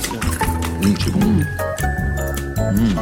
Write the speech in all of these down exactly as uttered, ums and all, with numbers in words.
monsieur. Mmh, c'est bon. Mmh.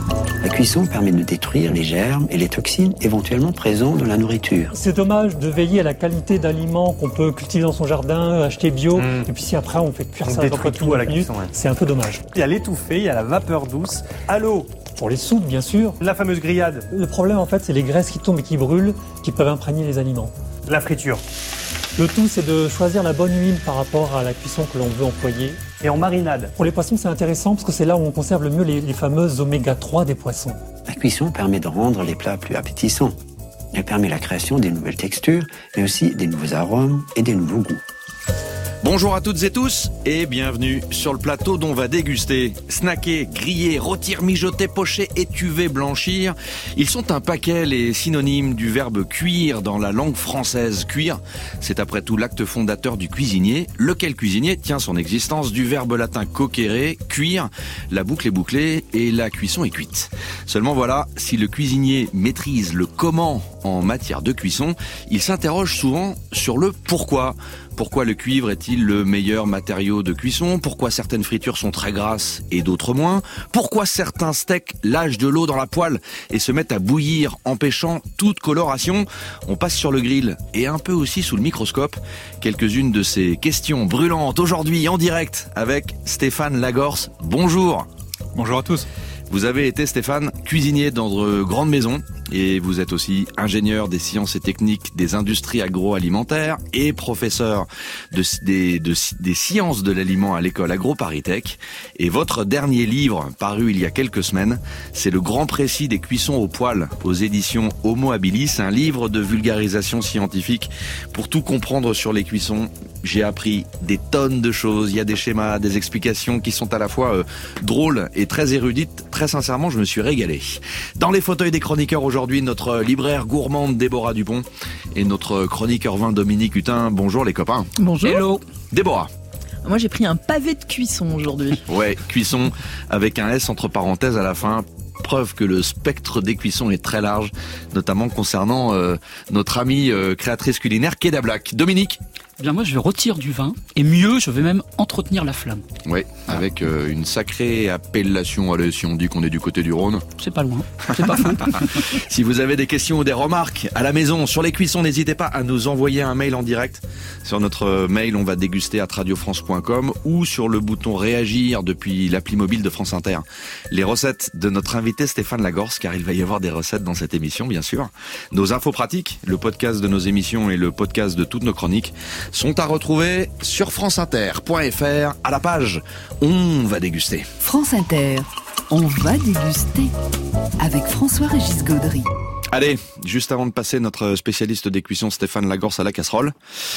La cuisson permet de détruire les germes et les toxines éventuellement présents dans la nourriture. C'est dommage de veiller à la qualité d'aliments qu'on peut cultiver dans son jardin, acheter bio, mmh. et puis si après on fait cuire on ça détruit tout à la minutes, cuisson, ouais. C'est un peu dommage. Il y a l'étouffée, il y a la vapeur douce, à l'eau. Pour les soupes, bien sûr. La fameuse grillade. Le problème, en fait, c'est les graisses qui tombent et qui brûlent, qui peuvent imprégner les aliments. La friture. Le tout, c'est de choisir la bonne huile par rapport à la cuisson que l'on veut employer. Et en marinade. Pour les poissons, c'est intéressant parce que c'est là où on conserve le mieux les, les fameuses oméga trois des poissons. La cuisson permet de rendre les plats plus appétissants. Elle permet la création des nouvelles textures, mais aussi des nouveaux arômes et des nouveaux goûts. Bonjour à toutes et tous et bienvenue sur le plateau dont on va déguster. Snacker, griller, rôtir, mijoter, pocher, étuver, blanchir. Ils sont un paquet les synonymes du verbe cuire dans la langue française. Cuire, c'est après tout l'acte fondateur du cuisinier, lequel cuisinier tient son existence du verbe latin coquere, cuire, la boucle est bouclée et la cuisson est cuite. Seulement voilà, si le cuisinier maîtrise le comment en matière de cuisson, il s'interroge souvent sur le pourquoi. Pourquoi le cuivre est-il le meilleur matériau de cuisson? Pourquoi certaines fritures sont très grasses et d'autres moins? Pourquoi certains steaks lâchent de l'eau dans la poêle et se mettent à bouillir, empêchant toute coloration? On passe sur le grill et un peu aussi sous le microscope. Quelques-unes de ces questions brûlantes aujourd'hui en direct avec Stéphane Lagorce. Bonjour. Bonjour à tous. Vous avez été, Stéphane, cuisinier dans de grandes maisons et vous êtes aussi ingénieur des sciences et techniques des industries agroalimentaires et professeur de, des, de, des sciences de l'aliment à l'école AgroParisTech. Et votre dernier livre, paru il y a quelques semaines, c'est le grand précis des cuissons au poêle aux éditions Homo Habilis, un livre de vulgarisation scientifique pour tout comprendre sur les cuissons. J'ai appris des tonnes de choses, il y a des schémas, des explications qui sont à la fois euh, drôles et très érudites. Très sincèrement, je me suis régalé. Dans les fauteuils des chroniqueurs aujourd'hui, notre libraire gourmande Déborah Dupont et notre chroniqueur vin Dominique Hutin. Bonjour les copains. Bonjour. Hello. Déborah. Moi j'ai pris un pavé de cuisson aujourd'hui. Ouais, cuisson avec un S entre parenthèses à la fin. Preuve que le spectre des cuissons est très large, notamment concernant euh, notre amie euh, créatrice culinaire Keda Black. Dominique. Eh bien moi je vais retirer du vin et mieux je vais même entretenir la flamme. Oui, avec euh, une sacrée appellation. Allez, si on dit qu'on est du côté du Rhône. C'est pas loin, c'est pas fou. Si vous avez des questions ou des remarques à la maison sur les cuissons, n'hésitez pas à nous envoyer un mail en direct sur notre mail on va déguster at radio france point com ou sur le bouton réagir depuis l'appli mobile de France Inter. Les recettes de notre invité Stéphane Lagorce, car il va y avoir des recettes dans cette émission bien sûr. Nos infos pratiques, le podcast de nos émissions et le podcast de toutes nos chroniques sont à retrouver sur franceinter point f r à la page On va déguster. France Inter, on va déguster avec François-Régis Gaudry. Allez, juste avant de passer notre spécialiste des cuissons Stéphane Lagorce à la casserole,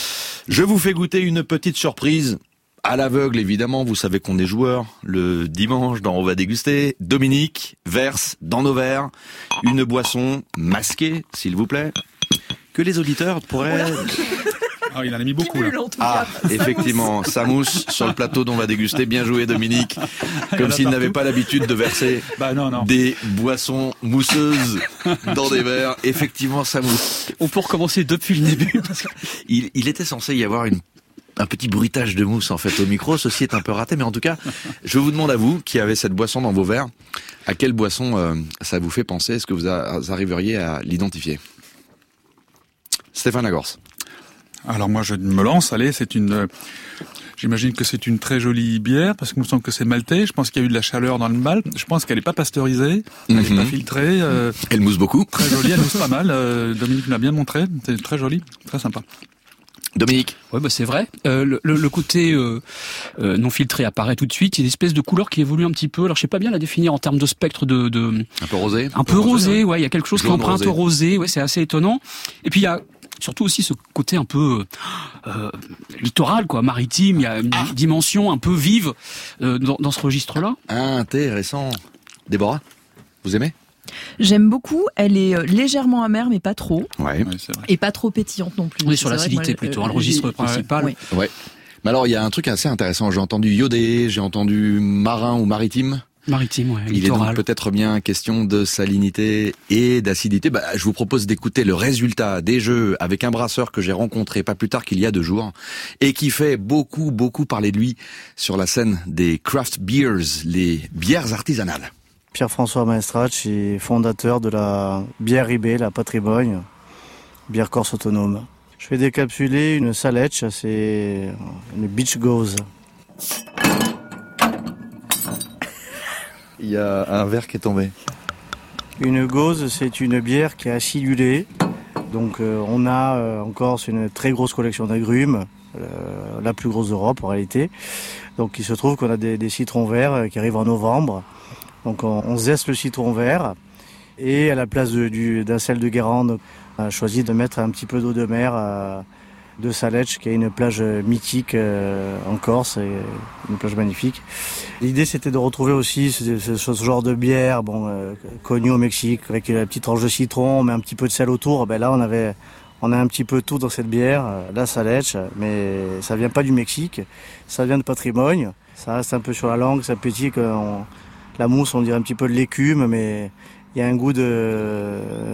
je vous fais goûter une petite surprise. À l'aveugle, évidemment, vous savez qu'on est joueur. Le dimanche, dans On va déguster, Dominique verse dans nos verres une boisson masquée, s'il vous plaît, que les auditeurs pourraient... Ah, il en a mis beaucoup, là. Ah, effectivement, ça mousse sur le plateau dont on va déguster. Bien joué, Dominique. Comme s'il n'avait pas l'habitude de verser bah non, non. des boissons mousseuses dans des verres. Effectivement, ça mousse. On peut recommencer depuis le début. Parce que... il, il était censé y avoir une un petit bruitage de mousse en fait au micro, ceci est un peu raté, mais en tout cas, je vous demande à vous qui avez cette boisson dans vos verres, à quelle boisson euh, ça vous fait penser? Est-ce que vous, a, vous arriveriez à l'identifier? Stéphane Lagorce. Alors moi je me lance, allez, c'est une... Euh, j'imagine que c'est une très jolie bière, parce qu'il me semble que c'est maltais, je pense qu'il y a eu de la chaleur dans le malt, je pense qu'elle n'est pas pasteurisée, elle n'est mm-hmm. pas filtrée. Euh, elle mousse beaucoup. Très jolie, elle mousse pas mal, euh, Dominique l'a bien montré, c'est très joli, très sympa. Dominique. Ouais, bah c'est vrai. Euh, le, le côté euh, euh, non filtré apparaît tout de suite. Il y a une espèce de couleur qui évolue un petit peu. Alors je sais pas bien la définir en termes de spectre de. de... Un peu rosé. Un, un peu, peu rosé, rosé, ouais. Il y a quelque chose qui emprunte au rosé. Ouais, c'est assez étonnant. Et puis il y a surtout aussi ce côté un peu euh, littoral, quoi, maritime. Il y a une ah. dimension un peu vive euh, dans, dans ce registre-là. Intéressant. Déborah, vous aimez? J'aime beaucoup, elle est légèrement amère mais pas trop, ouais. Ouais, c'est vrai. Et pas trop pétillante non plus. On est sur l'acidité plutôt, euh, le registre euh, principal. Ouais. ouais. Mais alors il y a un truc assez intéressant, j'ai entendu iodé, j'ai entendu marin ou maritime. Maritime, ouais, Il est littoral. donc peut-être bien question de salinité et d'acidité. Bah, je vous propose d'écouter le résultat des jeux avec un brasseur que j'ai rencontré pas plus tard qu'il y a deux jours et qui fait beaucoup, beaucoup parler de lui sur la scène des craft beers, les bières artisanales. Pierre-François Maestracci, fondateur de la bière Ribé, la Patrimoine, bière corse autonome. Je fais décapsuler une Saletch, c'est une Beach Gauze. Il y a un verre qui est tombé. Une Gauze, c'est une bière qui est acidulée. Donc euh, on a euh, en Corse une très grosse collection d'agrumes, euh, la plus grosse d'Europe en réalité. Donc il se trouve qu'on a des, des citrons verts qui arrivent en novembre. Donc on, on zeste le citron vert et à la place de, du, d'un sel de Guérande, on a choisi de mettre un petit peu d'eau de mer euh, de Saletch, qui est une plage mythique euh, en Corse, et une plage magnifique. L'idée c'était de retrouver aussi ce, ce, ce genre de bière, bon, euh, connue au Mexique, avec la petite tranche de citron, mais un petit peu de sel autour. Ben là on avait, on a un petit peu tout dans cette bière, la Saletch, mais ça vient pas du Mexique, ça vient de Patrimoine. Ça reste un peu sur la langue, ça pétille. On, la mousse, on dirait un petit peu de l'écume, mais il y a un goût de,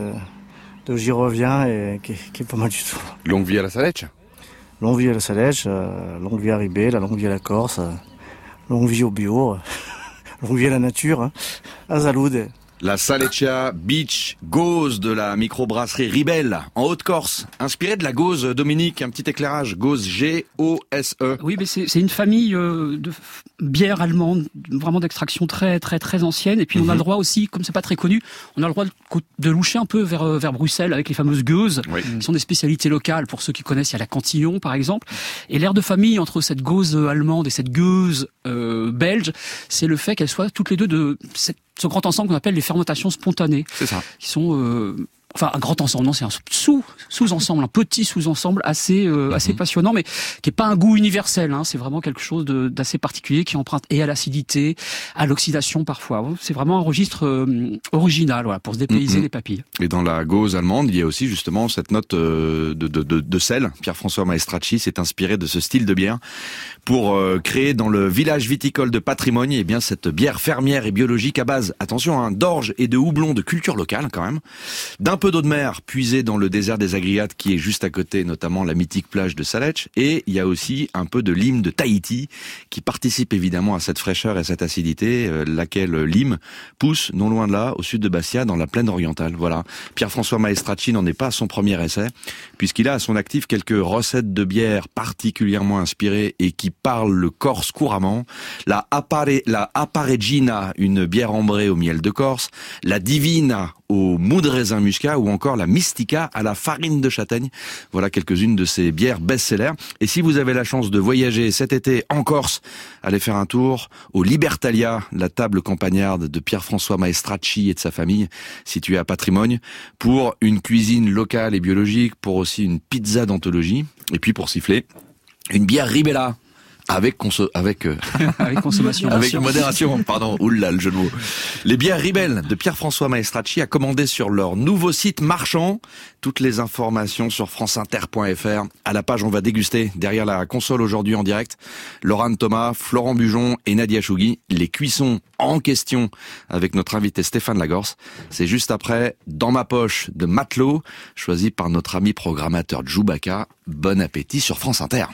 de j'y reviens et qui, qui est pas mal du tout. Longue vie à la Saletch. Longue vie à la Saletch, euh, longue vie à Ribé, la longue vie à la Corse, euh, longue vie au bio, euh, longue vie à la nature, hein, à Zaloud. La Saleccia Beach Gauze de la microbrasserie Ribel en Haute-Corse. Inspiré de la Gauze, Dominique, un petit éclairage. Gauze, G O S E. Oui, mais c'est, c'est une famille euh, de bières allemandes, vraiment d'extraction très très très ancienne. Et puis mm-hmm. on a le droit aussi, comme c'est pas très connu, on a le droit de, de loucher un peu vers vers Bruxelles avec les fameuses gueuses, oui. qui sont des spécialités locales. Pour ceux qui connaissent, il y a la Cantillon par exemple. Et l'air de famille entre cette Gauze allemande et cette gueuse euh, belge, c'est le fait qu'elles soient toutes les deux de cette ce grand ensemble qu'on appelle les fermentations spontanées. C'est ça. Qui sont, euh, enfin, un grand ensemble, non, c'est un sous, sous-ensemble, un petit sous-ensemble assez, euh, mm-hmm. assez passionnant, mais qui est pas un goût universel, hein. C'est vraiment quelque chose de, d'assez particulier qui emprunte et à l'acidité, à l'oxydation parfois. C'est vraiment un registre euh, original, voilà, pour se dépayser mm-hmm. les papilles. Et dans la Gauze allemande, il y a aussi justement cette note euh, de, de, de, de sel. Pierre-François Maestracci s'est inspiré de ce style de bière pour euh, créer dans le village viticole de Patrimoine, eh bien, cette bière fermière et biologique à base, attention, hein, d'orge et de houblon de culture locale quand même, d'un peu d'eau de mer puisée dans le désert des Agriates qui est juste à côté, notamment la mythique plage de Saletch, et il y a aussi un peu de lime de Tahiti qui participe évidemment à cette fraîcheur et cette acidité, euh, laquelle lime pousse non loin de là, au sud de Bastia, dans la plaine orientale. Voilà. Pierre-François Maestracci n'en est pas à son premier essai, puisqu'il a à son actif quelques recettes de bière particulièrement inspirées et qui parlent le corse couramment. La Appare, la Apparegina, une bière ambrée au miel de Corse, la Divina au mou de raisin muscat ou encore la Mystica à la farine de châtaigne. Voilà quelques-unes de ces bières best-sellers. Et si vous avez la chance de voyager cet été en Corse, allez faire un tour au Libertalia, la table campagnarde de Pierre-François Maestracci et de sa famille, située à Patrimoine, pour une cuisine locale et biologique, pour aussi une pizza d'anthologie, et puis pour siffler, une bière Ribella. Avec conso- avec euh, avec consommation, avec modération, pardon. Oula, le jeu de mots. Les bières Ribel de Pierre-François Maestracci à commander sur leur nouveau site marchand. Toutes les informations sur franceinter point f r. À la page on va déguster derrière la console aujourd'hui en direct. Laurent Thomas, Florent Bujon et Nadia Chougui. Les cuissons en question avec notre invité Stéphane Lagorce. C'est juste après Dans ma poche de Matelot, choisi par notre ami programmateur Djoubaka. Bon appétit sur France Inter.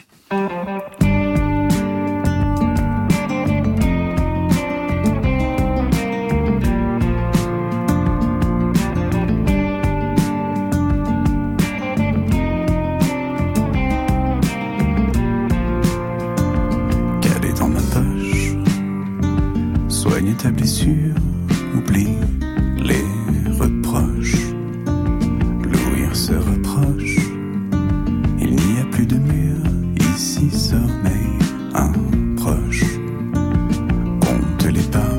Ta blessure, oublie les reproches. L'ouïr se rapproche. Il n'y a plus de mur, ici sommeille un proche. Compte les pas,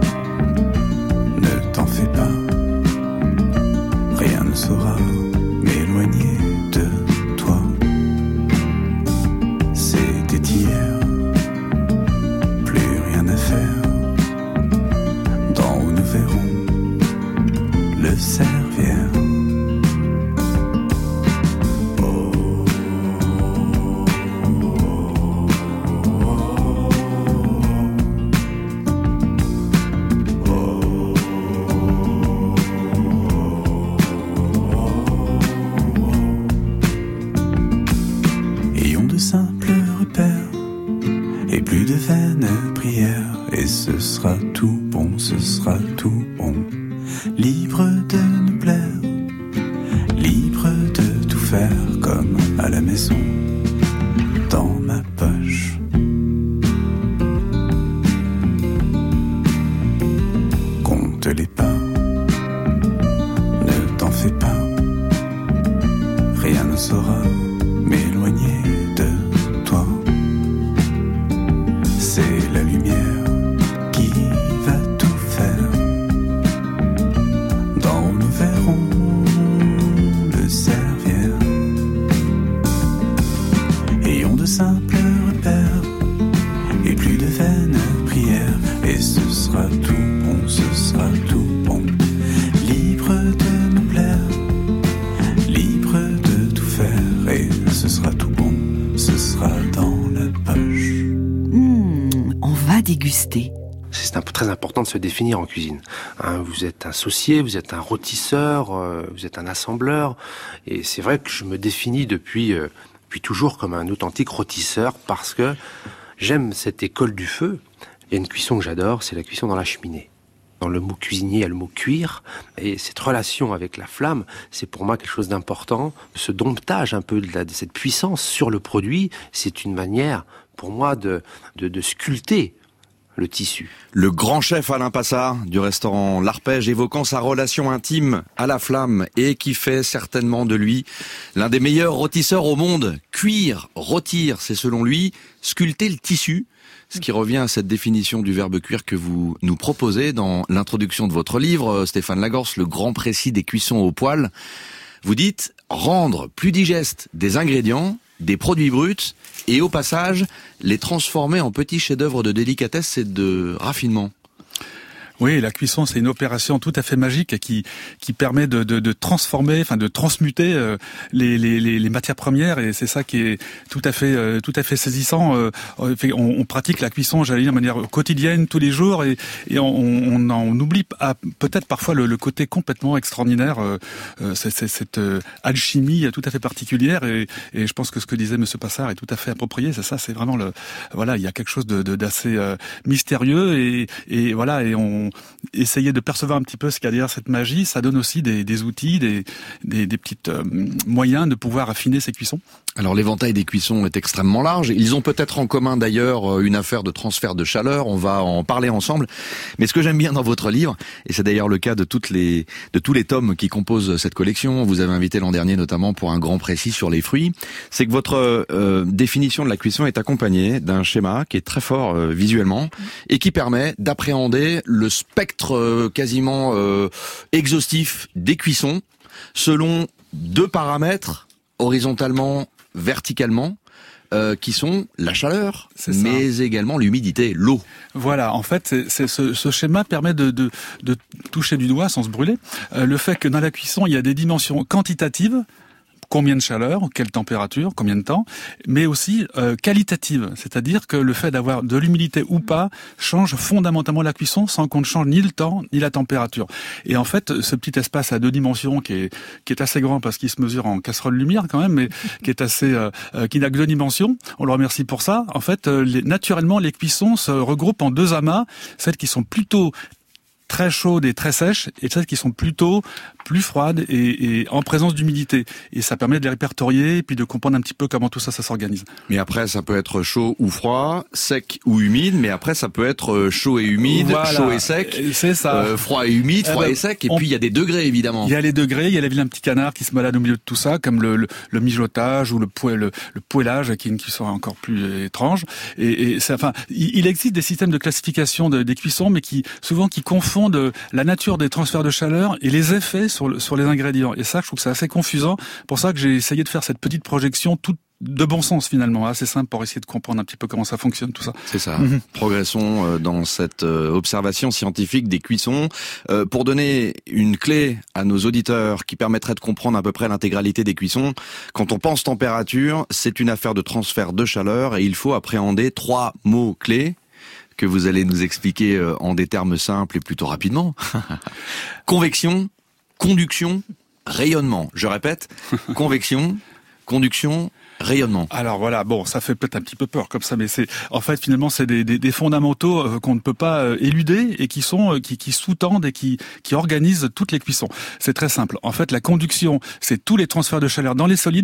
ne t'en fais pas. Rien ne saura m'éloigner de toi. C'était hier, plus rien à faire. Nous verrons le servir. Oh, oh, oh, oh. pas, ne t'en fais pas, rien ne saura m'éloigner de toi. C'est la lumière qui va tout faire. D'en haut nous verrons le servir. Ayons de simples repères et plus de vaines prières, et ce sera tout bon, ce sera tout bon. Libre de nous plaire, libre de tout faire, et ce sera tout bon, ce sera dans la poche. Mmh, on va déguster. C'est un peu très important de se définir en cuisine. Hein, vous êtes un saucier, vous êtes un rôtisseur, euh, vous êtes un assembleur, et c'est vrai que je me définis depuis, euh, depuis toujours comme un authentique rôtisseur parce que j'aime cette école du feu. Il y a une cuisson que j'adore, c'est la cuisson dans la cheminée. Dans le mot cuisinier, il y a le mot cuire, et cette relation avec la flamme, c'est pour moi quelque chose d'important. Ce domptage un peu de, la, de cette puissance sur le produit, c'est une manière pour moi de, de, de sculpter le tissu. Le grand chef Alain Passard du restaurant L'Arpège évoquant sa relation intime à la flamme et qui fait certainement de lui l'un des meilleurs rôtisseurs au monde. Cuire, rôtir, c'est selon lui sculpter le tissu, ce qui revient à cette définition du verbe cuire que vous nous proposez dans l'introduction de votre livre, Stéphane Lagorce, le grand précis des cuissons au poêle. Vous dites rendre plus digeste des ingrédients, des produits bruts, et au passage, les transformer en petits chefs-d'œuvre de délicatesse et de raffinement. Oui, la cuisson, c'est une opération tout à fait magique qui qui permet de de, de transformer, enfin de transmuter euh, les, les les matières premières, et c'est ça qui est tout à fait euh, tout à fait saisissant. Euh, on, on pratique la cuisson, j'allais dire, de manière quotidienne, tous les jours, et et on on, on oublie ah, peut-être parfois le, le côté complètement extraordinaire. Euh, c'est, c'est cette euh, alchimie tout à fait particulière, et et je pense que ce que disait Monsieur Passard est tout à fait approprié. C'est ça, c'est vraiment le voilà, il y a quelque chose de, de d'assez euh, mystérieux, et et voilà, et on essayer de percevoir un petit peu ce qu'il y a derrière cette magie, ça donne aussi des, des outils, des, des, des petits euh, moyens de pouvoir affiner ces cuissons. Alors l'éventail des cuissons est extrêmement large. Ils ont peut-être en commun d'ailleurs une affaire de transfert de chaleur. On va en parler ensemble. Mais ce que j'aime bien dans votre livre, et c'est d'ailleurs le cas de toutes les de tous les tomes qui composent cette collection, vous avez invité l'an dernier notamment pour un grand précis sur les fruits, c'est que votre euh, définition de la cuisson est accompagnée d'un schéma qui est très fort euh, visuellement et qui permet d'appréhender le spectre euh, quasiment euh, exhaustif des cuissons selon deux paramètres horizontalement, verticalement, euh, qui sont la chaleur, mais également l'humidité, l'eau. Voilà, en fait, c'est, c'est ce, ce schéma permet de, de, de toucher du doigt sans se brûler euh, le fait que dans la cuisson, il y a des dimensions quantitatives. Combien de chaleur, quelle température, combien de temps, mais aussi euh, qualitative, c'est-à-dire que le fait d'avoir de l'humidité ou pas change fondamentalement la cuisson sans qu'on ne change ni le temps ni la température. Et en fait, ce petit espace à deux dimensions qui est qui est assez grand parce qu'il se mesure en casserole lumière quand même, mais qui est assez euh, euh, qui n'a que deux dimensions. On le remercie pour ça. En fait, euh, les, naturellement, les cuissons se regroupent en deux amas, celles qui sont plutôt très chaudes et très sèches, et celles qui sont plutôt plus froides et, et en présence d'humidité. Et ça permet de les répertorier et puis de comprendre un petit peu comment tout ça, ça s'organise. Mais après, ça peut être chaud ou froid, sec ou humide, mais après, ça peut être chaud et humide, voilà. chaud et sec, c'est ça. Euh, froid et humide, froid eh ben, et sec, et on... puis il y a des degrés, évidemment. Il y a les degrés, il y a les vilains petits canards qui se baladent au milieu de tout ça, comme le, le, le mijotage ou le, poêle, le, le poêlage, qui est une cuisson encore plus étrange. Et, et c'est, enfin, il, il existe des systèmes de classification de, des cuissons, mais qui souvent qui confondent la nature des transferts de chaleur et les effets sur, le, sur les ingrédients. Et ça, je trouve que c'est assez confusant. Pour ça que j'ai essayé de faire cette petite projection toute de bon sens finalement, assez simple pour essayer de comprendre un petit peu comment ça fonctionne tout ça. C'est ça. Mmh. Progressons dans cette observation scientifique des cuissons. Euh, pour donner une clé à nos auditeurs qui permettrait de comprendre à peu près l'intégralité des cuissons, quand on pense température, c'est une affaire de transfert de chaleur et il faut appréhender trois mots clés que vous allez nous expliquer en des termes simples et plutôt rapidement. Convection, conduction, rayonnement. Je répète, convection, conduction, rayonnement. Alors voilà, bon, ça fait peut-être un petit peu peur comme ça, mais c'est en fait finalement c'est des, des, des fondamentaux euh, qu'on ne peut pas euh, éluder et qui sont euh, qui, qui sous-tendent et qui qui organisent toutes les cuissons. C'est très simple. En fait, la conduction, c'est tous les transferts de chaleur dans les solides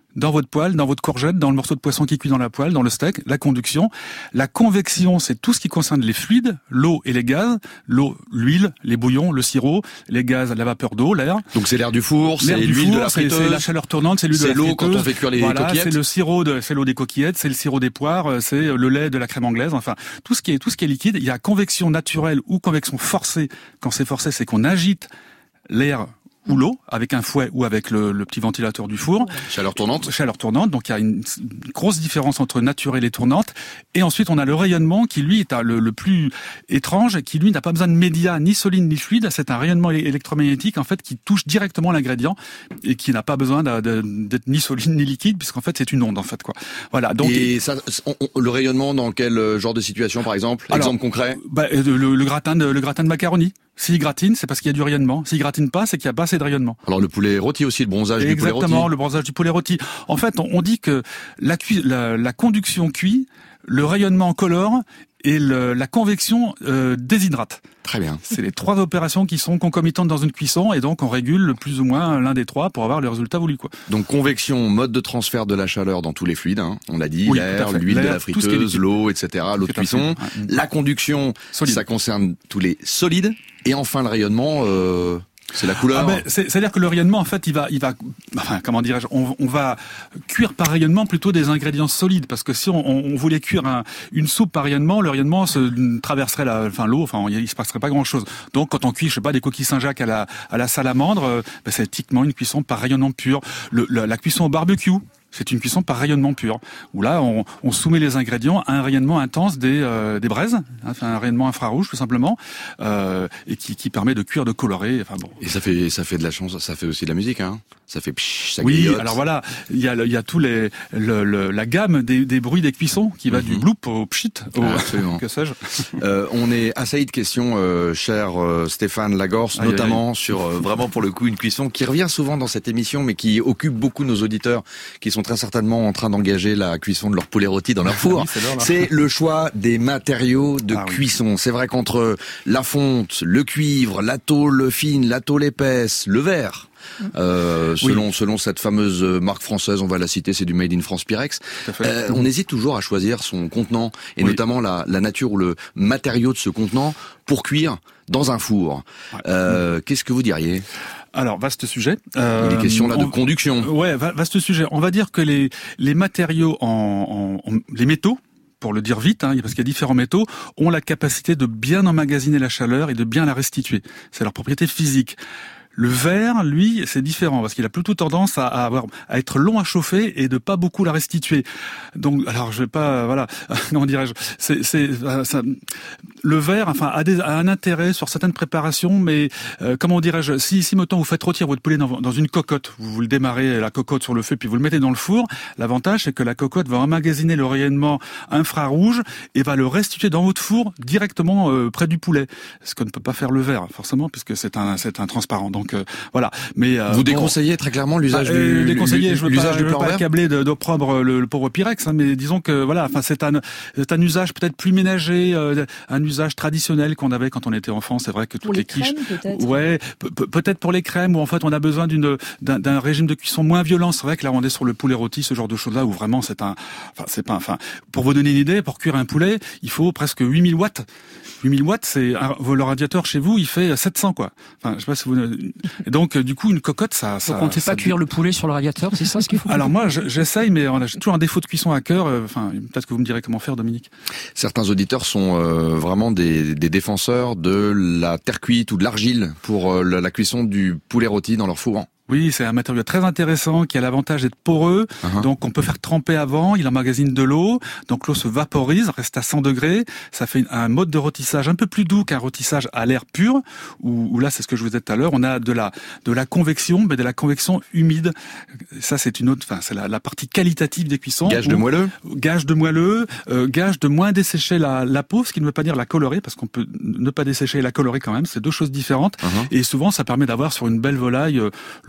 dans votre poêle, dans votre courgette, dans le morceau de poisson qui cuit dans la poêle, dans le steak, la conduction. La convection, c'est tout ce qui concerne les fluides, l'eau et les gaz. L'eau, l'huile, les bouillons, le sirop, les gaz, la vapeur d'eau, l'air. Donc c'est l'air du four, c'est l'huile de la friteuse. C'est la chaleur tournante, c'est l'huile de la friteuse. C'est l'eau quand on fait cuire les voilà, coquillettes. C'est le sirop de, c'est l'eau des coquillettes, c'est le sirop des poires, c'est le lait de la crème anglaise. Enfin, tout ce qui est, tout ce qui est liquide. Il y a convection naturelle ou convection forcée. Quand c'est forcé, c'est qu'on agite l'air ou l'eau, avec un fouet ou avec le, le petit ventilateur du four. Chaleur tournante. Chaleur tournante, donc il y a une, une grosse différence entre naturelle et tournante. Et ensuite, on a le rayonnement qui, lui, est le, le plus étrange, qui, lui, n'a pas besoin de médias ni solide ni fluide. C'est un rayonnement électromagnétique, en fait, qui touche directement l'ingrédient et qui n'a pas besoin d'être ni solide ni liquide, puisqu'en fait, c'est une onde, en fait, quoi. Voilà. Donc, et ça, on, on, le rayonnement dans quel genre de situation, par exemple? Alors, exemple concret? Bah, le, le gratin de, le gratin de macaroni. S'il gratine, c'est parce qu'il y a du rayonnement. S'il gratine pas, c'est qu'il n'y a pas assez de rayonnement. Alors le poulet rôti aussi, le bronzage du poulet rôti. Exactement, le bronzage du poulet rôti. En fait, on, on dit que la, cui, la, la conduction cuit, le rayonnement colore et le, la convection euh, déshydrate. Très bien. C'est les trois opérations qui sont concomitantes dans une cuisson et donc on régule plus ou moins l'un des trois pour avoir le résultat voulu, quoi. Donc convection, mode de transfert de la chaleur dans tous les fluides, hein. On l'a dit, oui, l'air, l'huile de la friteuse, l'eau, et cetera, l'eau de cuisson. La conduction, solide. Ça concerne tous les solides. Et enfin le rayonnement, euh, c'est la couleur. Ah ben, c'est-à-dire que le rayonnement, en fait, il va, il va, enfin, comment dirais-je, on, on va cuire par rayonnement plutôt des ingrédients solides, parce que si on, on voulait cuire un, une soupe par rayonnement, le rayonnement se traverserait la, enfin l'eau, enfin il, il se passerait pas grand-chose. Donc quand on cuit, je sais pas, des coquilles Saint-Jacques à la, à la salamandre, euh, ben, c'est typiquement une cuisson par rayonnement pur. Le, la, la cuisson au barbecue, c'est une cuisson par rayonnement pur, où là, on, on soumet les ingrédients à un rayonnement intense des, euh, des braises, hein, un rayonnement infrarouge tout simplement, euh, et qui, qui permet de cuire, de colorer. Enfin bon. Et ça fait, ça fait de la chance, ça fait aussi de la musique, hein. Ça fait psh, ça oui, griotte. Alors voilà, il y a, il y a tous les, le, le, la gamme des, des bruits des cuissons qui va mm-hmm. du bloop au pchit, au absolument. Que sais-je. Euh, on est assailli de questions, euh, cher euh, Stéphane Lagorce, aïe, notamment aïe. sur euh, vraiment pour le coup une cuisson qui revient souvent dans cette émission, mais qui occupe beaucoup nos auditeurs, qui sont très certainement en train d'engager la cuisson de leur poulet rôti dans leur four. Oui, c'est le choix des matériaux de ah, cuisson. Oui. C'est vrai qu'entre la fonte, le cuivre, la tôle fine, la tôle épaisse, le verre. Euh, selon oui. selon cette fameuse marque française, on va la citer, c'est du Made in France Pyrex. Euh, on hésite toujours à choisir son contenant et oui. notamment la, la nature ou le matériau de ce contenant pour cuire dans un four. Ouais. Euh, qu'est-ce que vous diriez ? Alors, vaste sujet. Euh, Il est question là de on, conduction. Ouais, vaste sujet. On va dire que les les matériaux en, en, en les métaux, pour le dire vite, hein, parce qu'il y a différents métaux, ont la capacité de bien emmagasiner la chaleur et de bien la restituer. C'est leur propriété physique. Le verre, lui, c'est différent parce qu'il a plutôt tendance à, à avoir à être long à chauffer et de pas beaucoup la restituer. Donc, alors je vais pas, voilà, comment dirais-je, c'est, c'est, ça, le verre, enfin, a, des, a un intérêt sur certaines préparations, mais euh, comment dirais-je, si, si mettons vous faites rôtir votre poulet dans, dans une cocotte, vous, vous le démarrez la cocotte sur le feu puis vous le mettez dans le four, l'avantage c'est que la cocotte va emmagasiner le rayonnement infrarouge et va le restituer dans votre four directement euh, près du poulet, ce que ne peut pas faire le verre forcément puisque c'est un, c'est un transparent. Donc Donc euh, voilà. Mais euh, vous déconseillez bon, très clairement l'usage euh, du déconseillé. Je veux pas, je veux pas verre. accabler d'opprobre le, le pauvre Pyrex, hein, mais disons que voilà. Enfin, c'est un, c'est un usage peut-être plus ménager, euh, un usage traditionnel qu'on avait quand on était enfant. C'est vrai que toutes pour les, les quiches, crèmes, peut-être. ouais, peut-être pour les crèmes où en fait on a besoin d'une d'un, d'un régime de cuisson moins violent. C'est vrai que là on est sur le poulet rôti, ce genre de choses là où vraiment c'est un, enfin c'est pas, enfin pour vous donner une idée, pour cuire un poulet, il faut presque huit mille watts. huit mille watts, c'est un, le radiateur chez vous, il fait sept cents quoi. Enfin, je sais pas si vous. Et donc du coup une cocotte, ça. ça donc on ne fait pas ça... cuire le poulet sur le radiateur, c'est ça ce qu'il faut. Alors moi, j'essaye, mais on a toujours un défaut de cuisson à cœur. Enfin, peut-être que vous me direz comment faire, Dominique. Certains auditeurs sont euh, vraiment des, des défenseurs de la terre cuite ou de l'argile pour euh, la, la cuisson du poulet rôti dans leur four. Oui, c'est un matériau très intéressant qui a l'avantage d'être poreux. Uh-huh. Donc, on peut faire tremper avant. Il emmagasine de l'eau. Donc, l'eau se vaporise, reste à cent degrés. Ça fait un mode de rôtissage un peu plus doux qu'un rôtissage à l'air pur. Où, où là, c'est ce que je vous disais tout à l'heure. On a de la de la convection, mais de la convection humide. Ça, c'est une autre. Enfin, c'est la, la partie qualitative des cuissons. Gage de moelleux. Gage de moelleux. Euh, gage de moins dessécher la, la peau, ce qui ne veut pas dire la colorer, parce qu'on peut ne pas dessécher et la colorer quand même. C'est deux choses différentes. Uh-huh. Et souvent, ça permet d'avoir sur une belle volaille euh, le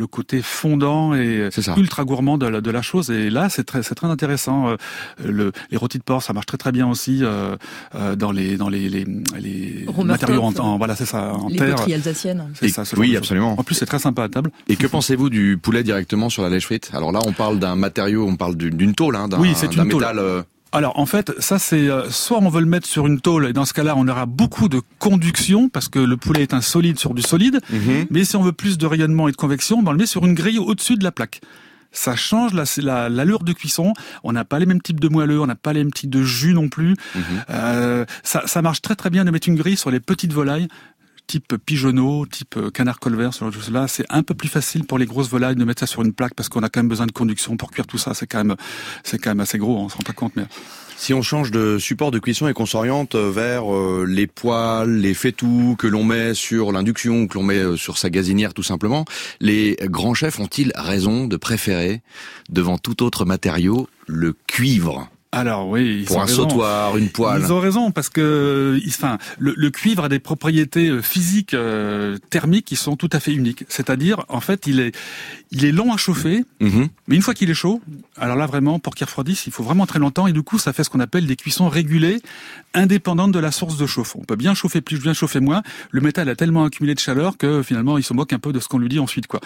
côté fondant et ultra gourmand de la, de la chose. Et là, c'est très, c'est très intéressant. Le, les rôtis de porc, ça marche très très bien aussi euh, euh, dans les dans les les, les matériaux en, en voilà, c'est ça, en les terre. Les poteries alsaciennes. C'est ça, oui, absolument. En plus, c'est très sympa à table. Et que pensez-vous du poulet directement sur la lèche frite? Alors là, on parle d'un matériau, on parle d'une, d'une tôle, hein, d'un, oui, c'est d'un une métal. Tôle. Euh... Alors en fait, ça c'est euh, soit on veut le mettre sur une tôle et dans ce cas-là, on aura beaucoup de conduction parce que le poulet est un solide sur du solide. Mm-hmm. Mais si on veut plus de rayonnement et de convection, ben, on le met sur une grille au-dessus de la plaque. Ça change la, la, l'allure de cuisson. On n'a pas les mêmes types de moelleux, on n'a pas les mêmes types de jus non plus. Mm-hmm. Euh, ça, ça marche très très bien de mettre une grille sur les petites volailles, type pigeonneau, type canard colvert, ce genre de choses-là. C'est un peu plus facile pour les grosses volailles de mettre ça sur une plaque parce qu'on a quand même besoin de conduction pour cuire tout ça. C'est quand même, c'est quand même assez gros, on se rend pas compte, mais. Si on change de support de cuisson et qu'on s'oriente vers euh, les poêles, les fétous que l'on met sur l'induction ou que l'on met sur sa gazinière tout simplement, les grands chefs ont-ils raison de préférer, devant tout autre matériau, le cuivre ? Alors oui, ils pour ont un raison. sautoir, une poêle. Ils ont raison parce que, enfin, le, le cuivre a des propriétés physiques, euh, thermiques qui sont tout à fait uniques. C'est-à-dire, en fait, il est, il est long à chauffer, mm-hmm. mais une fois qu'il est chaud, alors là vraiment, pour qu'il refroidisse, il faut vraiment très longtemps et du coup, ça fait ce qu'on appelle des cuissons régulées, indépendantes de la source de chauffe. On peut bien chauffer plus, bien chauffer moins. Le métal a tellement accumulé de chaleur que finalement, il se moque un peu de ce qu'on lui dit ensuite, quoi.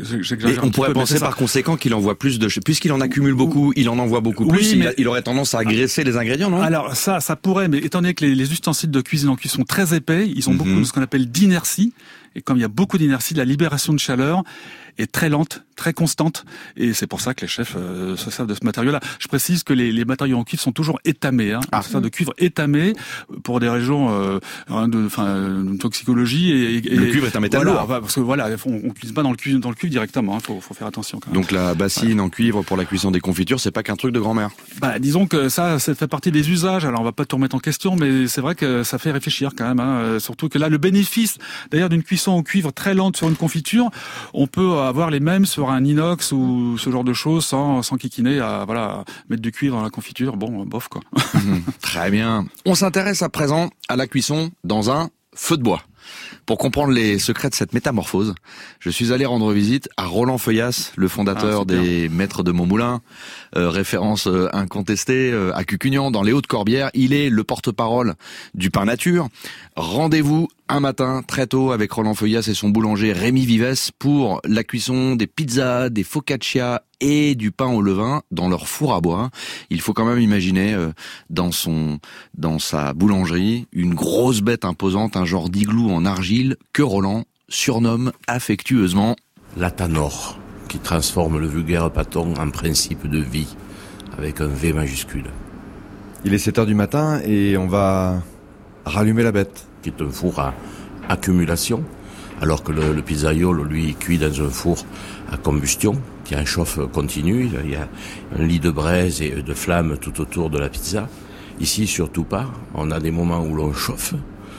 Et on pourrait peu, penser par conséquent qu'il envoie plus de, puisqu'il en accumule beaucoup, il en envoie beaucoup plus. Oui, mais... il, il aurait tendance à agresser les ingrédients, non? Alors ça, ça pourrait, mais étant donné que les, les ustensiles de cuisine en cuisson sont très épais, ils ont mm-hmm. beaucoup de ce qu'on appelle d'inertie. Et comme il y a beaucoup d'inertie, la libération de chaleur est très lente, très constante, et c'est pour ça que les chefs euh, se servent de ce matériau-là. Je précise que les, les matériaux en cuivre sont toujours étamés, hein. Ah. On se sert de cuivre étamé pour des raisons euh, de, enfin, de toxicologie. Et, et, le cuivre est un métal voilà, lourd. Parce que voilà, on, on cuisine pas dans le cuivre, dans le cuivre directement. Il hein, faut, faut faire attention. Quand même. Donc la bassine ouais. en cuivre pour la cuisson des confitures, c'est pas qu'un truc de grand-mère. Bah, disons que ça, ça fait partie des usages. Alors on va pas tout remettre en question, mais c'est vrai que ça fait réfléchir quand même. Hein. Surtout que là, le bénéfice, d'ailleurs, d'une cuisson au cuivre très lente sur une confiture, on peut avoir les mêmes sur un inox ou ce genre de choses sans, sans kikiner à, voilà, mettre du cuivre dans la confiture. Bon, bof, quoi. Mmh, très bien. On s'intéresse à présent à la cuisson dans un feu de bois. Pour comprendre les secrets de cette métamorphose, je suis allé rendre visite à Roland Feuillasse, le fondateur ah, des Maîtres de Montmoulin, euh, référence euh, incontestée euh, à Cucugnan, dans les Hautes-Corbières. Il est le porte-parole du pain nature. Rendez-vous un matin très tôt avec Roland Feuillasse et son boulanger Rémi Vives pour la cuisson des pizzas, des focaccia et du pain au levain dans leur four à bois. Il faut quand même imaginer euh, dans son dans sa boulangerie une grosse bête imposante, un genre d'igloo en argile que Roland surnomme affectueusement la Tanor, qui transforme le vulgaire pâton en principe de vie avec un V majuscule. Il est sept heures du matin et on va rallumer la bête. Qui est un four à accumulation, alors que le, le pizzaiolo, lui, cuit dans un four à combustion, qui a un chauffe continu. Il y a un lit de braise et de flammes tout autour de la pizza. Ici, surtout pas. On a des moments où l'on chauffe,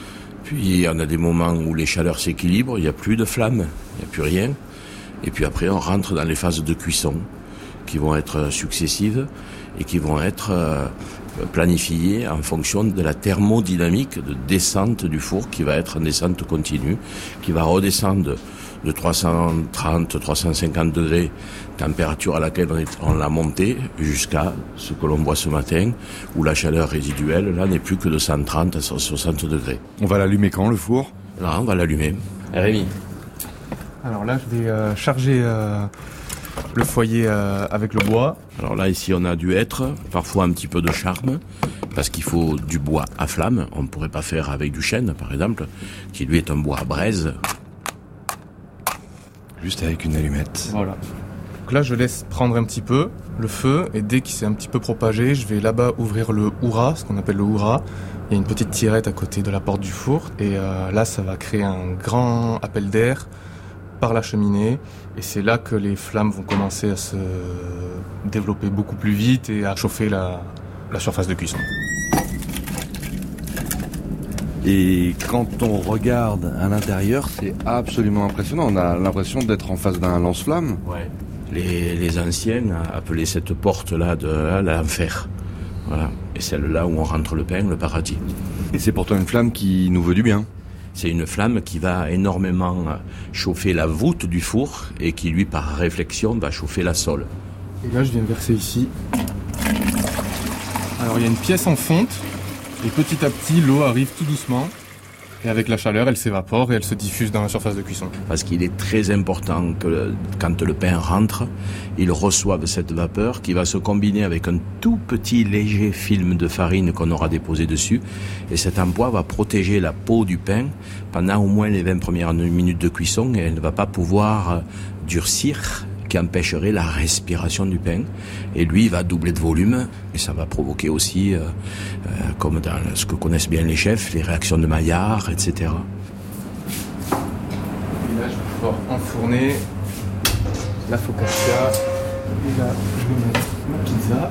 puis on a des moments où les chaleurs s'équilibrent, il n'y a plus de flammes, il n'y a plus rien. Et puis après, on rentre dans les phases de cuisson, qui vont être successives et qui vont être euh, planifiées en fonction de la thermodynamique de descente du four, qui va être en descente continue, qui va redescendre de trois cent trente à trois cent cinquante degrés, température à laquelle on, est, on l'a monté, jusqu'à ce que l'on voit ce matin, où la chaleur résiduelle, là, n'est plus que de cent trente à cent soixante degrés. On va l'allumer quand, le four? Là, on va l'allumer. Rémi. Alors là, je vais euh, charger euh, le foyer euh, avec le bois. Alors là, ici, on a du hêtre, parfois un petit peu de charme, parce qu'il faut du bois à flamme. On ne pourrait pas faire avec du chêne, par exemple, qui lui est un bois à braise. Juste avec une allumette. Voilà. Donc là, je laisse prendre un petit peu le feu, et dès qu'il s'est un petit peu propagé, je vais là-bas ouvrir le hura, ce qu'on appelle le hura. Il y a une petite tirette à côté de la porte du four, et euh, là, ça va créer un grand appel d'air par la cheminée, et c'est là que les flammes vont commencer à se développer beaucoup plus vite et à chauffer la, la surface de cuisson. Et quand on regarde à l'intérieur, c'est absolument impressionnant. On a l'impression d'être en face d'un lance-flamme. Ouais. Les, les anciens appelaient cette porte-là de l'enfer. Voilà. Et celle-là où on rentre le pain, le paradis. Et c'est pourtant une flamme qui nous veut du bien. C'est une flamme qui va énormément chauffer la voûte du four et qui, lui, par réflexion, va chauffer la sole. Et là, je viens verser ici. Alors, il y a une pièce en fonte et petit à petit, l'eau arrive tout doucement. Et avec la chaleur, elle s'évapore et elle se diffuse dans la surface de cuisson. Parce qu'il est très important que quand le pain rentre, il reçoive cette vapeur qui va se combiner avec un tout petit léger film de farine qu'on aura déposé dessus. Et cet emploi va protéger la peau du pain pendant au moins les vingt premières minutes de cuisson et elle ne va pas pouvoir durcir, qui empêcherait la respiration du pain. Et lui, il va doubler de volume et ça va provoquer aussi, euh, euh, comme dans ce que connaissent bien les chefs, les réactions de Maillard, et cetera. Et là, je vais pouvoir enfourner la focaccia. Et là, je vais mettre ma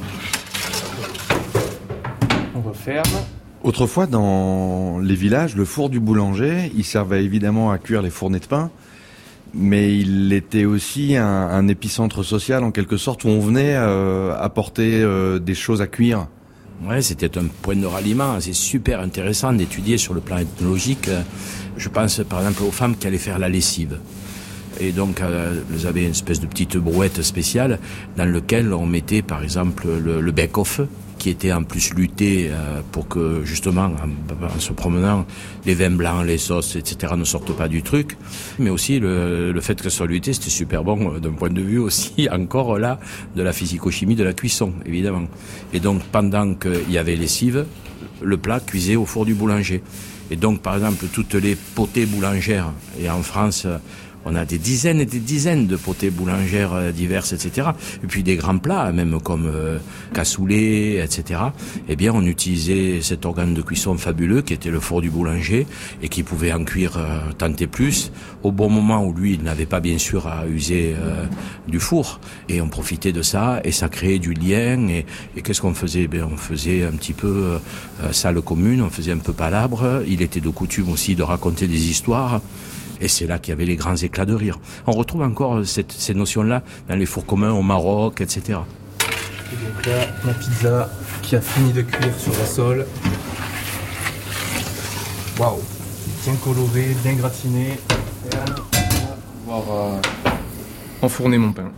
pizza. On referme. Autrefois, dans les villages, le four du boulanger, il servait évidemment à cuire les fournées de pain, mais il était aussi un, un épicentre social en quelque sorte où on venait euh, apporter euh, des choses à cuire. Ouais, c'était un point de ralliement. C'est super intéressant d'étudier sur le plan ethnologique. Je pense par exemple aux femmes qui allaient faire la lessive. Et donc, euh, vous avez une espèce de petite brouette spéciale dans laquelle on mettait par exemple le, le bec-off, qui était en plus lutté euh, pour que justement en, en se promenant les vins blancs, les sauces, et cetera ne sortent pas du truc. Mais aussi le, le fait que ça soit lutté, c'était super bon euh, d'un point de vue aussi encore là de la physico-chimie de la cuisson, évidemment. Et donc pendant qu'il y avait lessive, le plat cuisait au four du boulanger. Et donc par exemple toutes les potées boulangères, et en France on a des dizaines et des dizaines de potées boulangères diverses, et cetera. Et puis des grands plats, même comme euh, cassoulet, et cetera. Eh bien, on utilisait cet organe de cuisson fabuleux qui était le four du boulanger et qui pouvait en cuire euh, tant et plus au bon moment où lui, il n'avait pas bien sûr à user euh, du four. Et on profitait de ça et ça créait du lien. Et, et qu'est-ce qu'on faisait ? Ben, on faisait un petit peu euh, salle commune, on faisait un peu palabre. Il était de coutume aussi de raconter des histoires. Et c'est là qu'il y avait les grands éclats de rire. On retrouve encore cette, ces notions-là dans les fours communs au Maroc, et cetera. Et donc là, ma pizza qui a fini de cuire sur la sole. Waouh, bien coloré, bien gratiné. Et là, on va pouvoir euh, enfourner mon pain.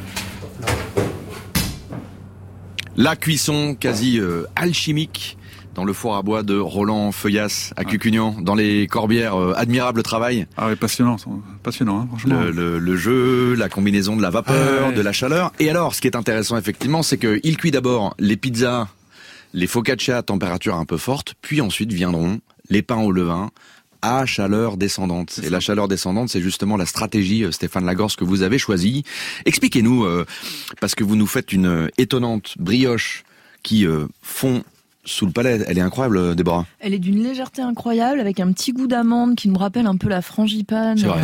La cuisson quasi euh, alchimique dans le four à bois de Roland Feuillas à Cucugnan, dans les Corbières. Euh, admirable travail. Ah oui, passionnant, passionnant, hein, franchement. Le, le, le jeu, la combinaison de la vapeur, ah ouais. de la chaleur. Et alors, ce qui est intéressant effectivement, c'est qu'il cuit d'abord les pizzas, les focaccia à température un peu forte, puis ensuite viendront les pains au levain à chaleur descendante. Et la chaleur descendante, c'est justement la stratégie, Stéphane Lagorce, que vous avez choisie. Expliquez-nous, euh, parce que vous nous faites une étonnante brioche qui euh, fond sous le palais. Elle est incroyable, Déborah. Elle est d'une légèreté incroyable, avec un petit goût d'amande qui nous rappelle un peu la frangipane. C'est vrai.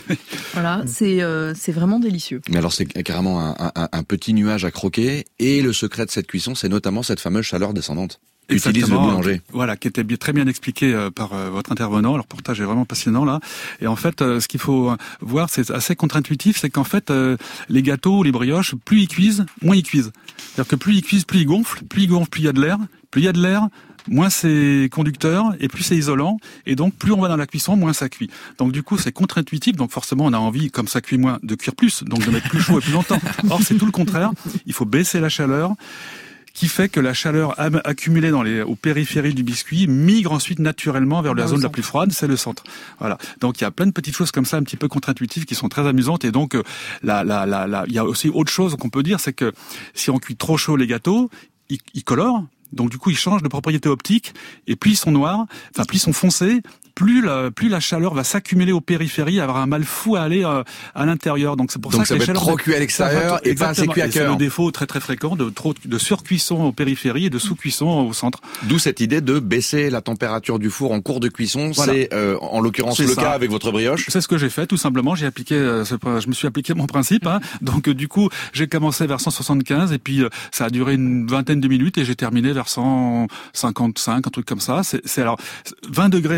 Voilà, c'est euh, c'est vraiment délicieux. Mais alors c'est carrément un, un, un petit nuage à croquer. Et le secret de cette cuisson, c'est notamment cette fameuse chaleur descendante. Utilise le boulanger. Voilà, qui était bien, très bien expliqué euh, par euh, votre intervenant. Le reportage est vraiment passionnant là. Et en fait, euh, ce qu'il faut voir, c'est assez contre-intuitif, c'est qu'en fait, euh, les gâteaux, les brioches, plus ils cuisent, moins ils cuisent. C'est-à-dire que plus ils cuisent, plus ils gonflent, plus ils gonflent, plus il y a de l'air, plus il y a de l'air, moins c'est conducteur et plus c'est isolant. Et donc, plus on va dans la cuisson, moins ça cuit. Donc du coup, c'est contre-intuitif. Donc forcément, on a envie, comme ça cuit moins, de cuire plus, donc de mettre plus chaud et plus longtemps. Or, c'est tout le contraire. Il faut baisser la chaleur, qui fait que la chaleur accumulée dans les, aux périphéries du biscuit migre ensuite naturellement vers la zone la plus froide, c'est le centre. Voilà. Donc il y a plein de petites choses comme ça, un petit peu contre-intuitives, qui sont très amusantes. Et donc là, là, là, là, il y a aussi autre chose qu'on peut dire, c'est que si on cuit trop chaud les gâteaux, ils, ils colorent. Donc du coup, ils changent de propriété optique. Et plus ils sont noirs, enfin plus ils sont foncés, plus la, plus la chaleur va s'accumuler aux périphéries, avoir un mal fou à aller euh, à l'intérieur. Donc c'est pour Donc ça, ça que va les être trop cuit à l'extérieur et pas assez cuit à cœur. C'est le défaut très très fréquent de trop de surcuisson aux périphéries et de sous-cuisson au centre. D'où cette idée de baisser la température du four en cours de cuisson. Voilà. C'est euh, en l'occurrence c'est le ça. Cas avec votre brioche. C'est ce que j'ai fait tout simplement. J'ai appliqué, euh, je me suis appliqué mon principe. Hein. Donc euh, du coup, j'ai commencé vers cent soixante-quinze et puis euh, ça a duré une vingtaine de minutes et j'ai terminé vers cent cinquante-cinq, un truc comme ça. C'est, c'est alors vingt degrés, ça paraît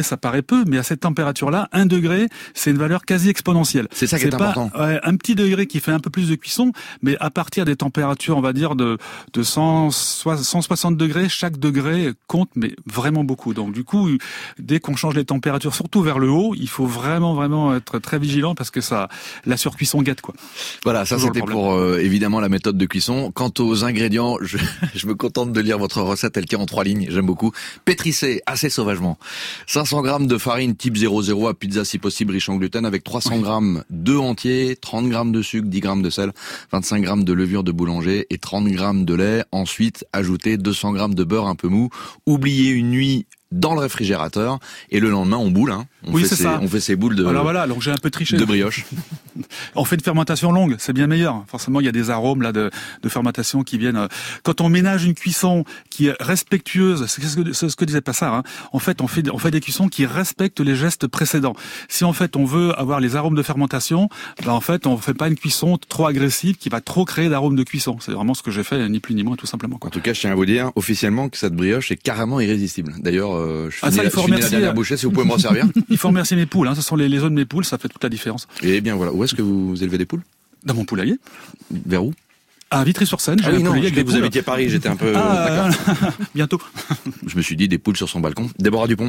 peu, mais à cette température-là, un degré, c'est une valeur quasi exponentielle. C'est ça qui est, est pas, important. Ouais, un petit degré qui fait un peu plus de cuisson, mais à partir des températures, on va dire, de, de cent, cent soixante degrés, chaque degré compte, mais vraiment beaucoup. Donc du coup, dès qu'on change les températures, surtout vers le haut, il faut vraiment, vraiment être très vigilant parce que ça, la surcuisson gâte, quoi. Voilà, ça c'était pour euh, évidemment la méthode de cuisson. Quant aux ingrédients, je, je me contente de lire votre recette telle qu'elle est en trois lignes, j'aime beaucoup. Pétrissez assez sauvagement cinq cents grammes de farine type zéro zéro à pizza si possible riche en gluten avec trois cents grammes d'œufs entiers, trente grammes de sucre, dix grammes de sel, vingt-cinq grammes de levure de boulanger et trente grammes de lait. Ensuite, ajoutez deux cents grammes de beurre un peu mou. Oubliez une nuit dans le réfrigérateur et le lendemain on boule hein. On oui, fait c'est ses, ça. on fait ses boules de voilà voilà, donc j'ai un peu triché de brioche. On fait une fermentation longue, c'est bien meilleur. Forcément, il y a des arômes là de, de fermentation qui viennent. Quand on ménage une cuisson qui est respectueuse, c'est ce que, c'est ce que disait Passard. Hein. En fait, on fait on fait des cuissons qui respectent les gestes précédents. Si en fait on veut avoir les arômes de fermentation, ben en fait on fait pas une cuisson trop agressive qui va trop créer d'arômes de cuisson. C'est vraiment ce que j'ai fait, ni plus ni moins, tout simplement. Quoi. En tout cas, je tiens à vous dire officiellement que cette brioche est carrément irrésistible. D'ailleurs, euh, je finis, ah, ça, la, je finis la dernière bouchée. Si vous pouvez me resservir. Il faut remercier mes poules. Hein. Ce sont les, les œufs de mes poules, ça fait toute la différence. Et bien voilà. Où est-ce que vous élevez des poules? Dans mon poulailler. Vers où? À Vitry-sur-Seine. Ah oui, non, je que vous habitiez à Paris, j'étais un peu... Ah, bientôt. Je me suis dit des poules sur son balcon. Déborah Dupont.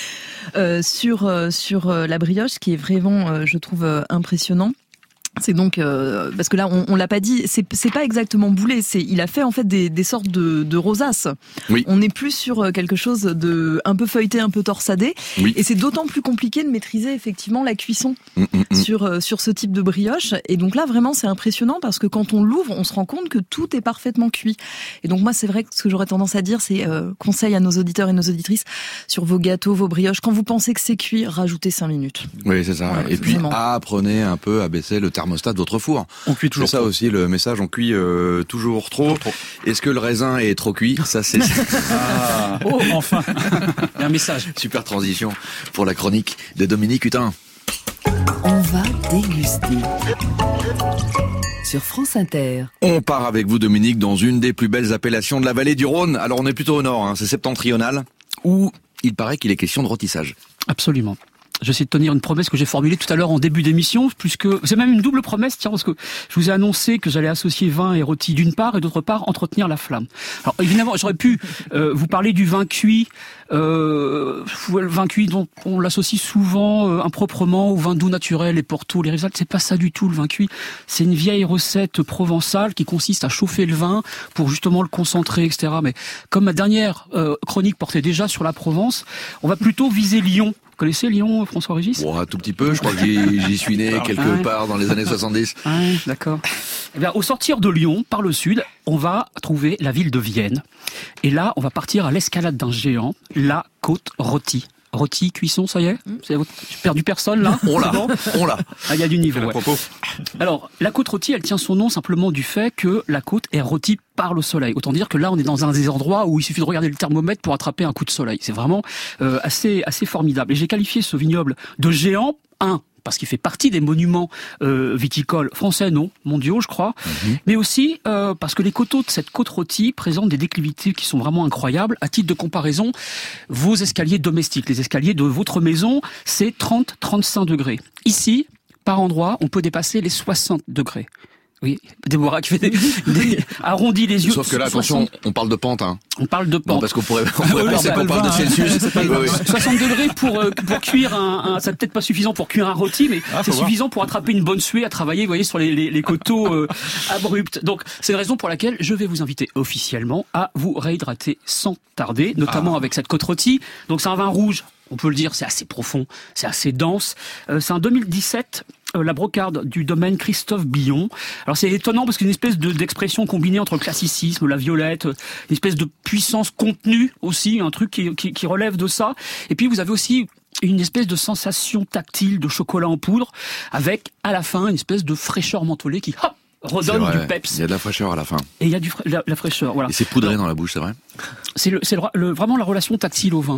Euh, sur euh, sur euh, la brioche, qui est vraiment, euh, je trouve, euh, impressionnant. C'est donc euh, parce que là on, on l'a pas dit, c'est c'est pas exactement boulé, c'est il a fait en fait des des sortes de de rosaces. Oui. On est plus sur quelque chose de un peu feuilleté, un peu torsadé, oui. Et c'est d'autant plus compliqué de maîtriser effectivement la cuisson mmh, mmh. sur euh, sur ce type de brioche. Et donc là vraiment c'est impressionnant parce que quand on l'ouvre, on se rend compte que tout est parfaitement cuit. Et donc moi c'est vrai que ce que j'aurais tendance à dire, c'est euh, conseil à nos auditeurs et nos auditrices sur vos gâteaux, vos brioches, quand vous pensez que c'est cuit, rajoutez cinq minutes. Oui c'est ça. Voilà, et puis vraiment. Apprenez un peu à baisser le thermostat de votre four. On cuit toujours. C'est ça trop. Aussi le message, on cuit euh, toujours trop. toujours trop. Est-ce que le raisin est trop cuit? Ça c'est. Ah, oh enfin. Il y a un message. Super transition pour la chronique de Dominique Hutin. On va déguster. Sur France Inter. On part avec vous Dominique dans une des plus belles appellations de la vallée du Rhône. Alors on est plutôt au nord, hein, c'est septentrional, où il paraît qu'il est question de rôtissage. Absolument. J'essaie de tenir une promesse que j'ai formulée tout à l'heure en début d'émission, puisque c'est même une double promesse, tiens, parce que je vous ai annoncé que j'allais associer vin et rôti d'une part, et d'autre part entretenir la flamme. Alors évidemment, j'aurais pu euh, vous parler du vin cuit, euh, le vin cuit dont on l'associe souvent euh, improprement au vin doux naturel, les Porto, les Rivesaltes. C'est pas ça du tout le vin cuit. C'est une vieille recette provençale qui consiste à chauffer le vin pour justement le concentrer, et cetera. Mais comme ma dernière euh, chronique portait déjà sur la Provence, on va plutôt viser Lyon. Vous connaissez Lyon, François-Régis? Oh, un tout petit peu, je crois que j'y, j'y suis né quelque ah ouais. part dans les années soixante-dix. Ah ouais, d'accord. Eh bien, au sortir de Lyon, par le sud, on va trouver la ville de Vienne. Et là, on va partir à l'escalade d'un géant, la côte rôtie. Rôti, cuisson, ça y est? J'ai perdu personne, là? On l'a, on l'a. Ah, il y a du niveau, ouais. Alors, la côte rôtie, elle tient son nom simplement du fait que la côte est rôtie par le soleil. Autant dire que là, on est dans un des endroits où il suffit de regarder le thermomètre pour attraper un coup de soleil. C'est vraiment euh, assez, assez formidable. Et j'ai qualifié ce vignoble de géant, un, parce qu'il fait partie des monuments euh, viticoles français, non, mondiaux, je crois, mmh. mais aussi euh, parce que les coteaux de cette côte rôtie présentent des déclivités qui sont vraiment incroyables. À titre de comparaison, vos escaliers domestiques, les escaliers de votre maison, c'est trente à trente-cinq degrés. Ici, par endroit, on peut dépasser les soixante degrés. Oui, Déborah qui fait des, des arrondit les yeux. Sauf que là, attention, on parle de pente, hein. On parle de pente. Non, parce qu'on pourrait, on pourrait penser qu'on parle de Celsius. Oui, oui. soixante degrés pour, euh, pour cuire un, un c'est peut-être pas suffisant pour cuire un rôti, mais ah, c'est suffisant voir. Pour attraper une bonne suée à travailler, vous voyez, sur les, les, les coteaux euh, abrupts. Donc, c'est une raison pour laquelle je vais vous inviter officiellement à vous réhydrater sans tarder, notamment ah. avec cette côte rôtie. Donc, c'est un vin rouge. On peut le dire, c'est assez profond, c'est assez dense. Euh, c'est un deux mille dix-sept. La brocarde du domaine Christophe Billon. Alors c'est étonnant parce qu'une espèce de, d'expression combinée entre le classicisme, la violette, une espèce de puissance contenue aussi, un truc qui, qui, qui relève de ça. Et puis vous avez aussi une espèce de sensation tactile de chocolat en poudre avec à la fin une espèce de fraîcheur mentholée qui hop, redonne du peps. Il y a de la fraîcheur à la fin. Et il y a du fra- la, la fraîcheur, voilà. Et c'est poudré dans la bouche, c'est vrai. C'est, le, c'est le, le, vraiment la relation tactile au vin.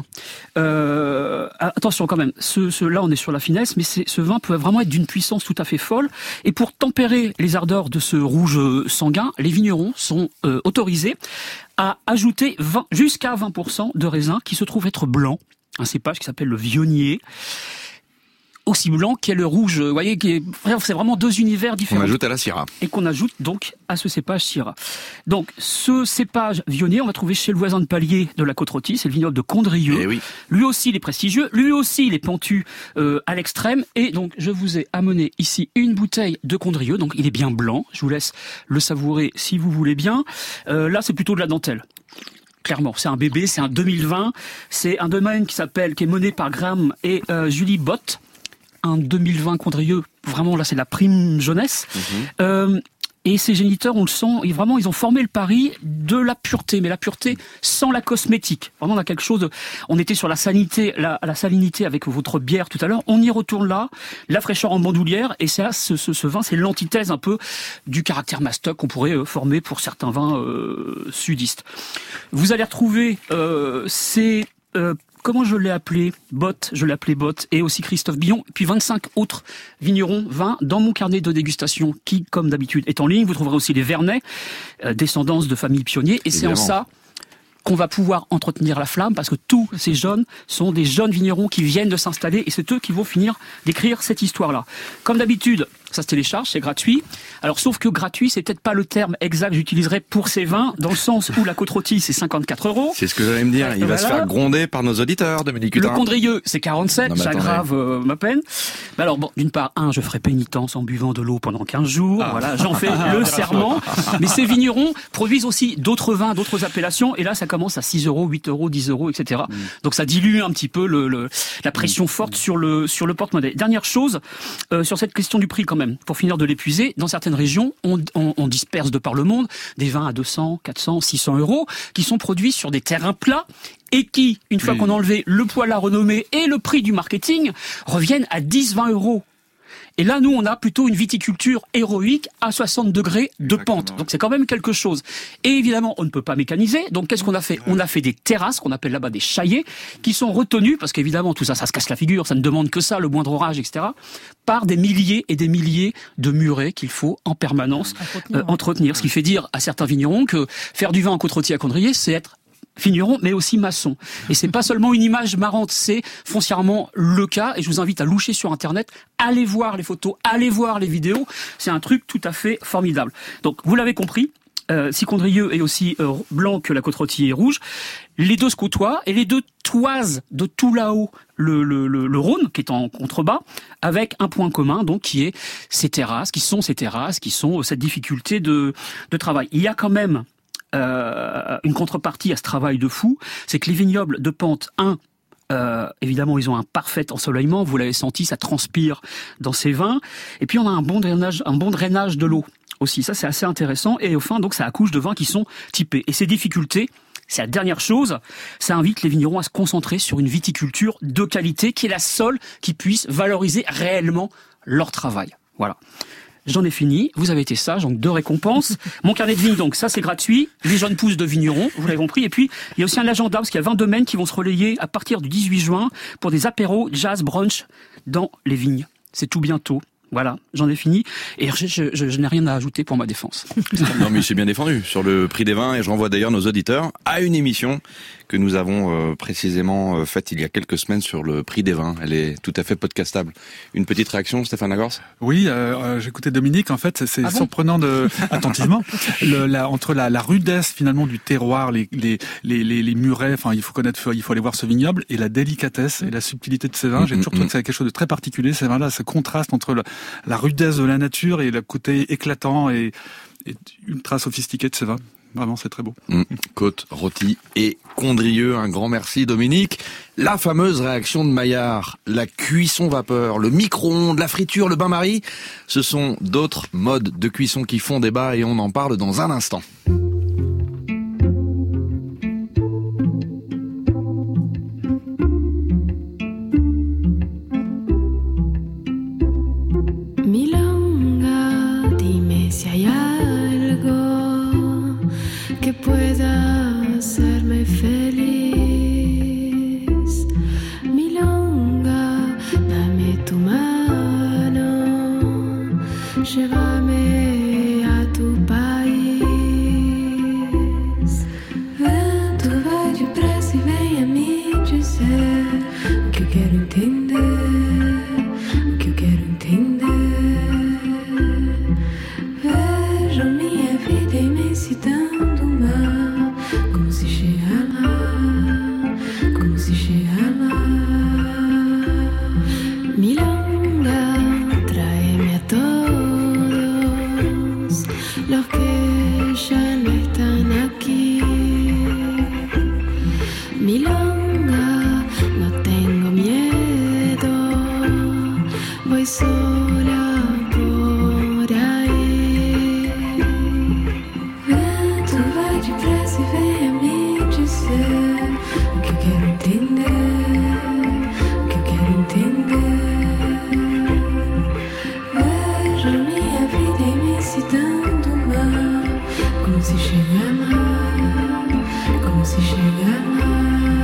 Euh, attention quand même, ce, ce, là on est sur la finesse, mais c'est, ce vin peut vraiment être d'une puissance tout à fait folle. Et pour tempérer les ardeurs de ce rouge sanguin, les vignerons sont euh, autorisés à ajouter vingt, jusqu'à vingt pour cent de raisin qui se trouve être blanc. un cépage qui s'appelle le Vionnier. Aussi blanc qu'est le rouge, vous voyez, qui est, c'est vraiment deux univers différents. On ajoute à la Syrah. Et qu'on ajoute donc à ce cépage Syrah. Donc, ce cépage Vionnier, on va trouver chez le voisin de palier de la Côte-Rôtie, c'est le vignoble de Condrieu. Eh oui. Lui aussi, il est prestigieux. Lui aussi, il est pentu euh, à l'extrême. Et donc, je vous ai amené ici une bouteille de Condrieu. Donc, il est bien blanc. Je vous laisse le savourer si vous voulez bien. Euh, là, c'est plutôt de la dentelle. Clairement, c'est un bébé, c'est un deux mille vingt. C'est un domaine qui s'appelle, qui est mené par Graham et euh, Julie Bott. Un deux mille vingt Condrieu, vraiment là c'est la prime jeunesse. Mmh. Euh, et ces géniteurs, on le sent, ils, vraiment ils ont formé le pari de la pureté, mais la pureté sans la cosmétique. Vraiment on a quelque chose, de, on était sur la salinité, la, la salinité avec votre bière tout à l'heure, on y retourne là, la fraîcheur en bandoulière, et ça, ce, ce, ce vin c'est l'antithèse un peu du caractère mastoc qu'on pourrait euh, former pour certains vins euh, sudistes. Vous allez retrouver euh, ces... Euh, Comment je l'ai appelé? Bott, je l'ai appelé Bott, et aussi Christophe Billon, puis vingt-cinq autres vignerons vins dans mon carnet de dégustation qui, comme d'habitude, est en ligne. Vous trouverez aussi les Vernets, euh, descendance de familles pionniers, et Évidemment. C'est en ça qu'on va pouvoir entretenir la flamme, parce que tous ces jeunes sont des jeunes vignerons qui viennent de s'installer, et c'est eux qui vont finir d'écrire cette histoire-là. Comme d'habitude, ça se télécharge, c'est gratuit. Alors, sauf que gratuit, c'est peut-être pas le terme exact que j'utiliserais pour ces vins, dans le sens où la Côte-Rôtie, c'est cinquante-quatre euros. C'est ce que j'allais me dire. Il voilà. va se faire gronder par nos auditeurs, Dominique Hutin. Le Condrieu, c'est quarante-sept, j'aggrave euh, ma peine. Mais alors, bon, d'une part, un, je ferai pénitence en buvant de l'eau pendant quinze jours. Ah. Voilà, j'en fais le serment. Mais ces vignerons produisent aussi d'autres vins, d'autres appellations. Et là, ça commence à six euros, huit euros, dix euros, et cetera. Mm. Donc, ça dilue un petit peu le, le, la pression forte mm. sur le, sur le porte-monnaie. Dernière chose, euh, sur cette question du prix quand même, pour finir de l'épuiser. Dans certaines régions, on, on, on disperse de par le monde des vins à deux cents, quatre cents, six cents euros qui sont produits sur des terrains plats et qui, une fois oui. qu'on a enlevé le poids, la renommée et le prix du marketing, reviennent à dix, vingt euros. Et là, nous, on a plutôt une viticulture héroïque à soixante degrés de Exactement. Pente. Donc, c'est quand même quelque chose. Et évidemment, on ne peut pas mécaniser. Donc, qu'est-ce qu'on a fait? On a fait des terrasses, qu'on appelle là-bas des chaillets, qui sont retenues, parce qu'évidemment, tout ça, ça se casse la figure, ça ne demande que ça, le moindre orage, et cetera, par des milliers et des milliers de murets qu'il faut en permanence entretenir. Euh, entretenir. Ce qui fait dire à certains vignerons que faire du vin en Côte-Rôtie à Condrieu, c'est être vigneron, mais aussi maçon. Et c'est pas seulement une image marrante, c'est foncièrement le cas. Et je vous invite à loucher sur Internet, allez voir les photos, allez voir les vidéos. C'est un truc tout à fait formidable. Donc, vous l'avez compris, euh, si Condrieu est aussi euh, blanc que la Côte-Rôtie est rouge, les deux se côtoient et les deux toisent de tout là-haut le, le, le, le Rhône, qui est en contrebas, avec un point commun, donc qui est ces terrasses, qui sont ces terrasses, qui sont cette difficulté de, de travail. Il y a quand même Euh, une contrepartie à ce travail de fou, c'est que les vignobles de pente un, euh, évidemment, ils ont un parfait ensoleillement, vous l'avez senti, ça transpire dans ces vins, et puis on a un bon drainage, un bon drainage de l'eau aussi, ça c'est assez intéressant, et au fin, donc ça accouche de vins qui sont typés. Et ces difficultés, c'est la dernière chose, ça invite les vignerons à se concentrer sur une viticulture de qualité, qui est la seule qui puisse valoriser réellement leur travail. Voilà. J'en ai fini, vous avez été sage, donc deux récompenses. Mon carnet de vigne, donc ça c'est gratuit, les jeunes pousses de vignerons, vous l'avez compris. Et puis, il y a aussi un agenda, parce qu'il y a vingt domaines qui vont se relayer à partir du dix-huit juin pour des apéros, jazz, brunch dans les vignes. C'est tout bientôt. Voilà, j'en ai fini. Et je, je, je, je n'ai rien à ajouter pour ma défense. Non, mais c'est bien défendu sur le prix des vins. Et je renvoie d'ailleurs nos auditeurs à une émission que nous avons euh, précisément euh, faite il y a quelques semaines sur le prix des vins. Elle est tout à fait podcastable. Une petite réaction, Stéphane Lagorce? Oui, euh, j'écoutais Dominique. En fait, c'est ah bon surprenant de attentivement le, la, entre la, la rudesse finalement du terroir, les, les, les, les, les murets. Enfin, il faut connaître, il faut aller voir ce vignoble, et la délicatesse et la subtilité de ces vins. Mmh, J'ai toujours mmh. trouvé que c'est quelque chose de très particulier. Ces vins-là, ce contraste entre le, la rudesse de la nature et le côté éclatant et, et ultra sophistiqué de ces vins. Vraiment, c'est très beau. Mmh. Côte-Rôtie et Condrieu, un grand merci Dominique. La fameuse réaction de Maillard, la cuisson vapeur, le micro-ondes, la friture, le bain-marie, ce sont d'autres modes de cuisson qui font débat et on en parle dans un instant. Milonga, dime si hay algo que pueda hacerme feliz. Milonga, dame tu mano, llévame a tu país. Vento vai depressa e vem a me dizer si llegué a amar, como si llegué a amar.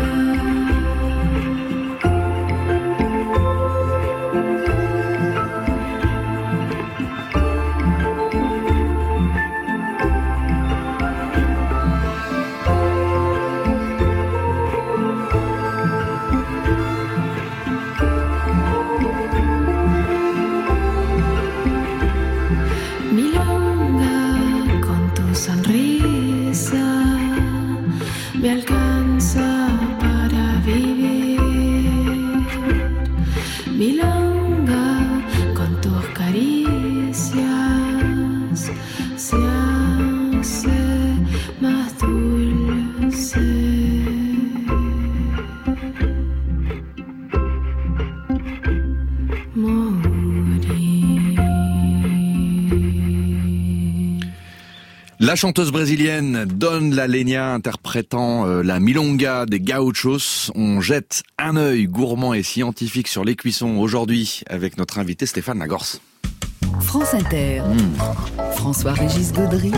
Me alcanza para vivir, milonga con tus caricias se hace más dulce. La chanteuse brésilienne Don La Leña interprétant euh, la milonga des Gauchos. On jette un œil gourmand et scientifique sur les cuissons aujourd'hui avec notre invité Stéphane Lagorce. France Inter. Mmh. François-Régis Gaudry.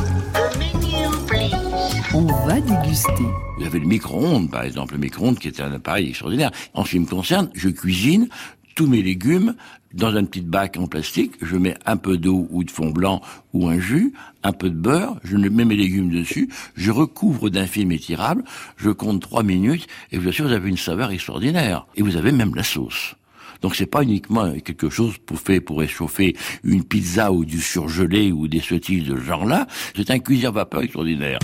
On va déguster. Vous avez le micro-ondes, par exemple, le micro-ondes qui est un appareil extraordinaire. En ce qui me concerne, je cuisine tous mes légumes dans un petit bac en plastique. Je mets un peu d'eau ou de fond blanc ou un jus, un peu de beurre, je mets mes légumes dessus, je recouvre d'un film étirable, je compte trois minutes et bien sûr vous avez une saveur extraordinaire. Et vous avez même la sauce. Donc c'est pas uniquement quelque chose pour faire pour réchauffer une pizza ou du surgelé ou des sottises de ce genre-là, c'est un cuisinier à vapeur extraordinaire.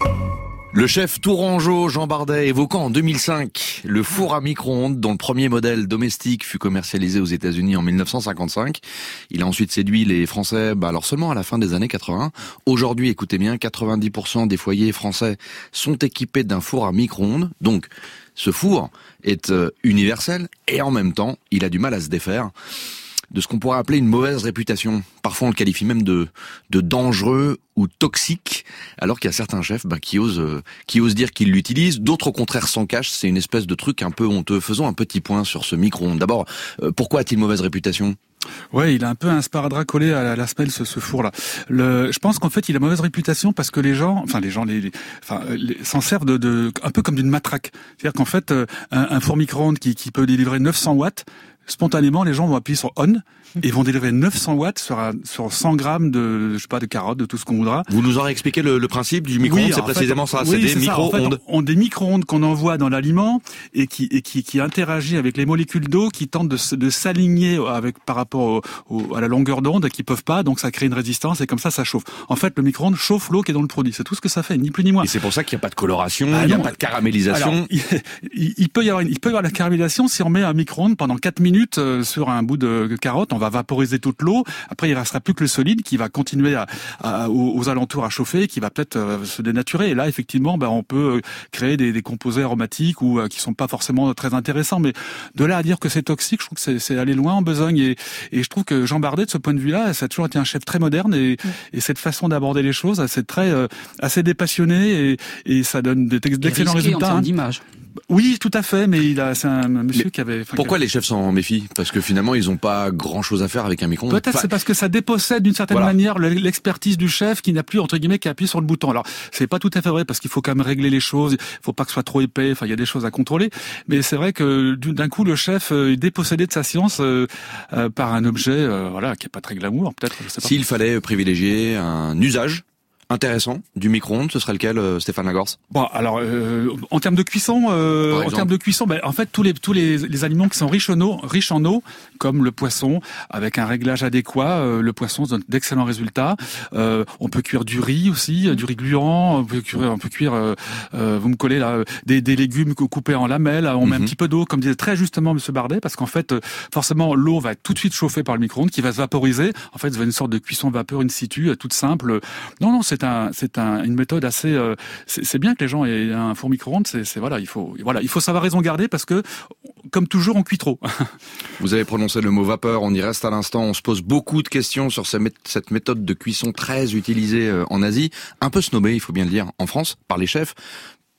Le chef tourangeau Jean Bardet évoquant en deux mille cinq le four à micro-ondes dont le premier modèle domestique fut commercialisé aux États-Unis en mille neuf cent cinquante-cinq. Il a ensuite séduit les Français, bah alors seulement à la fin des années quatre-vingts. Aujourd'hui, écoutez bien, quatre-vingt-dix pour cent des foyers français sont équipés d'un four à micro-ondes. Donc, ce four est euh, universel et en même temps, il a du mal à se défaire de ce qu'on pourrait appeler une mauvaise réputation. Parfois, on le qualifie même de, de dangereux ou toxique, alors qu'il y a certains chefs bah, qui osent euh, qui osent dire qu'ils l'utilisent. D'autres, au contraire, s'en cachent. C'est une espèce de truc un peu honteux. Faisons un petit point sur ce micro-ondes. D'abord, euh, pourquoi a-t-il mauvaise réputation ? Ouais, il a un peu un sparadrap collé à la, la semelle, ce, ce four-là. Le, je pense qu'en fait, il a mauvaise réputation parce que les gens, enfin les gens, les, les, enfin, les, s'en servent de, de, un peu comme d'une matraque. C'est-à-dire qu'en fait, un, un four micro-ondes qui, qui peut délivrer neuf cents watts, spontanément, les gens vont appuyer sur on et vont délivrer neuf cents watts sur, un, sur cent grammes de, je sais pas, de carottes, de tout ce qu'on voudra. Vous nous aurez expliqué le, le principe du micro-ondes, oui, c'est précisément fait, ça, oui, c'est des micro-ondes. En fait, on, on des micro-ondes qu'on envoie dans l'aliment et qui, et qui, qui interagit avec les molécules d'eau qui tentent de, de s'aligner avec, par rapport au, au, à la longueur d'onde, qui peuvent pas, donc ça crée une résistance et comme ça, ça chauffe. En fait, le micro-ondes chauffe l'eau qui est dans le produit. C'est tout ce que ça fait, ni plus ni moins. Et c'est pour ça qu'il n'y a pas de coloration, ah, il n'y a pas de caramélisation. Alors, il, il, il peut y avoir une, il peut y avoir la caramélisation si on met un micro-ondes pendant quatre minutes euh, sur un bout de carotte, on va vaporiser toute l'eau. Après, il restera plus que le solide qui va continuer à, à, aux, aux alentours à chauffer, qui va peut-être euh, se dénaturer. Et là, effectivement, ben, on peut créer des, des composés aromatiques ou euh, qui sont pas forcément très intéressants. Mais de là à dire que c'est toxique, je trouve que c'est, c'est aller loin en besogne. Et, et je trouve que Jean Bardet, de ce point de vue-là, ça a toujours été un chef très moderne et, mmh. et cette façon d'aborder les choses, c'est très euh, assez dépassionné et, et ça donne des, d'excellents résultats. En termes d'image. Oui, tout à fait, mais il a, c'est un monsieur mais qui avait... Pourquoi les chefs s'en méfient ? Parce que finalement, ils n'ont pas grand-chose à faire avec un micro-ondes. Peut-être enfin, c'est parce que ça dépossède d'une certaine voilà. manière l'expertise du chef qui n'a plus, entre guillemets, qu'à appuyer sur le bouton. Alors, c'est pas tout à fait vrai parce qu'il faut quand même régler les choses, il faut pas que ce soit trop épais, enfin, il y a des choses à contrôler. Mais c'est vrai que d'un coup, le chef est dépossédé de sa science euh, euh, par un objet euh, voilà, qui est pas très glamour, peut-être. Je sais pas. S'il fallait privilégier un usage intéressant du micro-ondes, ce serait lequel, euh, Stéphane Lagorce ? Bon, alors euh, en termes de cuisson, euh, en termes de cuisson, ben en fait tous les tous les, les aliments qui sont riches en eau, riches en eau, comme le poisson, avec un réglage adéquat, euh, le poisson donne d'excellents résultats. Euh, on peut cuire du riz aussi, euh, du riz gluant. On peut cuire, on peut cuire. Euh, euh, vous me collez là des, des légumes coupés en lamelles. On mm-hmm. met un petit peu d'eau, comme disait très justement Monsieur Bardet, parce qu'en fait, forcément, l'eau va être tout de suite chauffée par le micro-ondes, qui va se vaporiser. En fait, ça va une sorte de cuisson vapeur in situ, toute simple. Non, non, c'est un, c'est un, une méthode assez. Euh, c'est, c'est bien que les gens aient un four micro-ondes. C'est, c'est voilà, il faut, voilà, il faut savoir raison garder parce que, comme toujours, on cuit trop. Vous avez prononcé le mot vapeur. On y reste à l'instant. On se pose beaucoup de questions sur cette méthode de cuisson très utilisée en Asie, un peu snobée, il faut bien le dire, en France par les chefs.